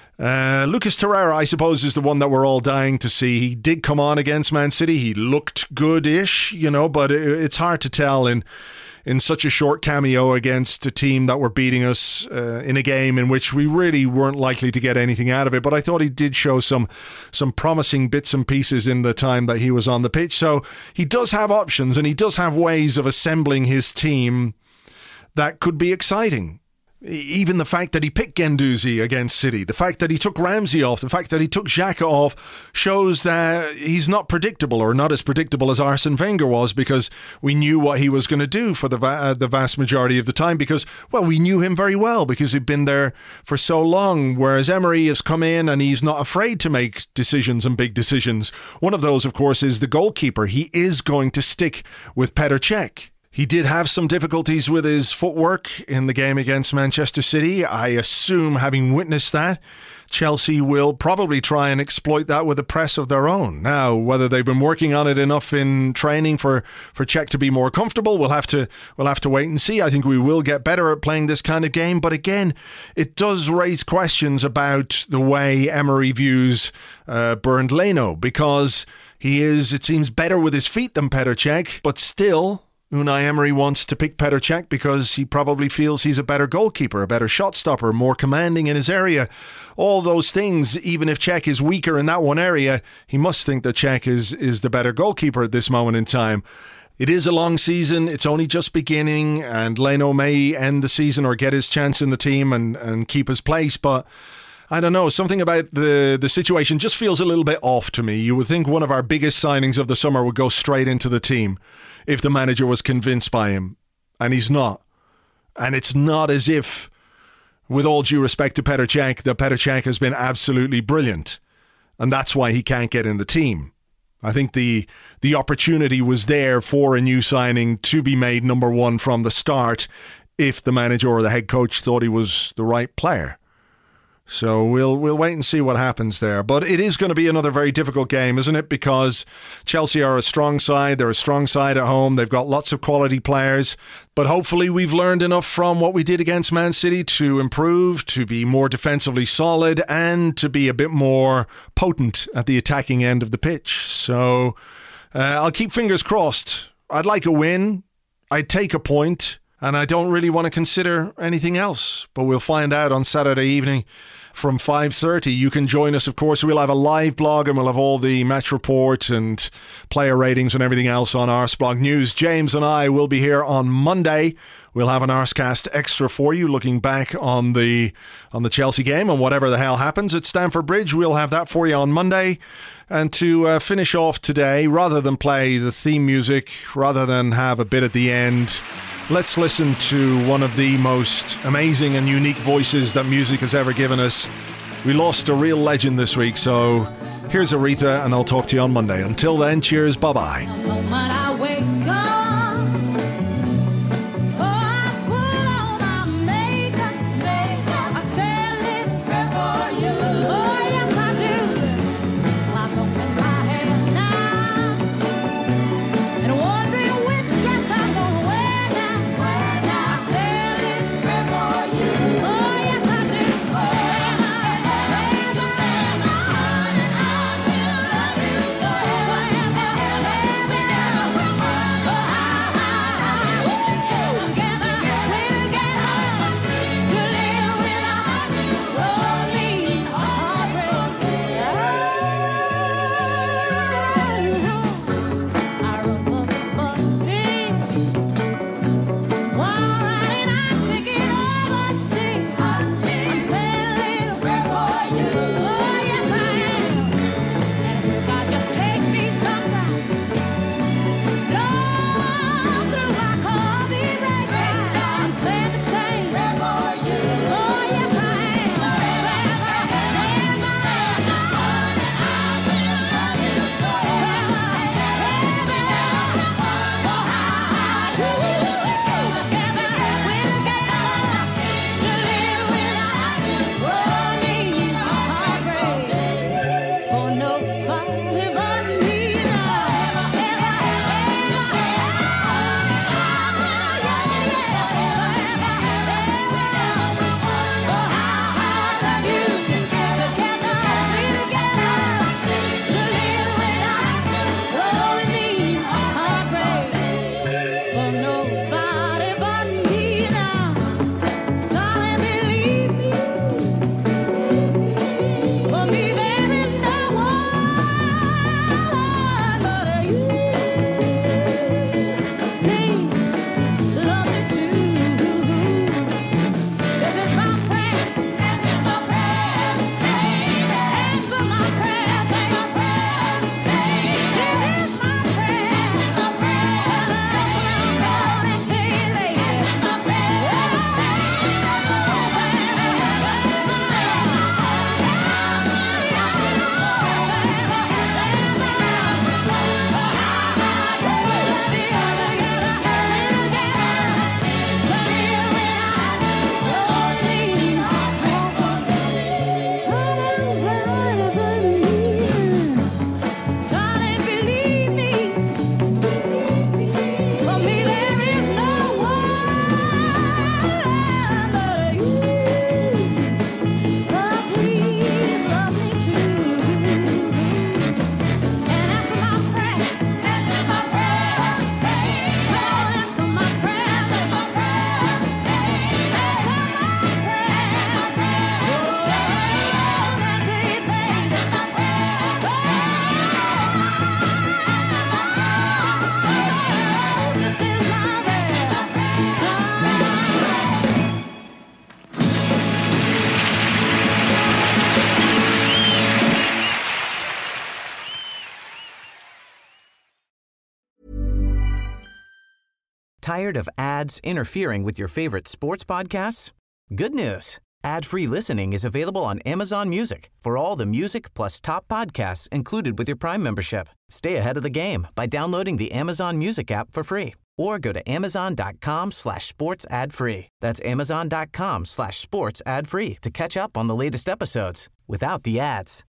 Lucas Torreira, I suppose, is the one that we're all dying to see. He did come on against Man City. He looked good-ish, but it's hard to tell in such a short cameo against a team that were beating us in a game in which we really weren't likely to get anything out of it. But I thought he did show some promising bits and pieces in the time that he was on the pitch. So he does have options, and he does have ways of assembling his team that could be exciting. Even the fact that he picked Guendouzi against City, the fact that he took Ramsey off, the fact that he took Xhaka off shows that he's not predictable, or not as predictable as Arsene Wenger was, because we knew what he was going to do for the vast majority of the time because, well, we knew him very well because he'd been there for so long, whereas Emery has come in and he's not afraid to make decisions and big decisions. One of those, of course, is the goalkeeper. He is going to stick with Petr Cech. He did have some difficulties with his footwork in the game against Manchester City. I assume, having witnessed that, Chelsea will probably try and exploit that with a press of their own. Now, whether they've been working on it enough in training for Cech to be more comfortable, we'll have to wait and see. I think we will get better at playing this kind of game. But again, it does raise questions about the way Emery views Bernd Leno, because he is, it seems, better with his feet than Petr Cech, but still Unai Emery wants to pick Petr Cech because he probably feels he's a better goalkeeper, a better shot stopper, more commanding in his area. All those things, even if Cech is weaker in that one area, he must think that Cech is the better goalkeeper at this moment in time. It is a long season, it's only just beginning, and Leno may end the season or get his chance in the team and keep his place, but I don't know, something about the situation just feels a little bit off to me. You would think one of our biggest signings of the summer would go straight into the team if the manager was convinced by him, and he's not. And it's not as if, with all due respect to Petr Cech, that Petr Cech has been absolutely brilliant, and that's why he can't get in the team. I think the opportunity was there for a new signing to be made number one from the start if the manager or the head coach thought he was the right player. So we'll wait and see what happens there. But it is going to be another very difficult game, isn't it? Because Chelsea are a strong side. They're a strong side at home. They've got lots of quality players. But hopefully we've learned enough from what we did against Man City to improve, to be more defensively solid, and to be a bit more potent at the attacking end of the pitch. So I'll keep fingers crossed. I'd like a win. I'd take a point. And I don't really want to consider anything else. But we'll find out on Saturday evening from 5:30. You can join us, of course. We'll have a live blog and we'll have all the match report and player ratings and everything else on Arsblog News. James and I will be here on Monday. We'll have an Arscast extra for you, looking back on the Chelsea game and whatever the hell happens at Stamford Bridge. We'll have that for you on Monday. And to finish off today, rather than play the theme music, rather than have a bit at the end, let's listen to one of the most amazing and unique voices that music has ever given us. We lost a real legend this week, so here's Aretha, and I'll talk to you on Monday. Until then, cheers, bye-bye. Tired of ads interfering with your favorite sports podcasts? Good news. Ad-free listening is available on Amazon Music for all the music plus top podcasts included with your Prime membership. Stay ahead of the game by downloading the Amazon Music app for free or go to amazon.com/sports ad free. That's amazon.com/sports ad free to catch up on the latest episodes without the ads.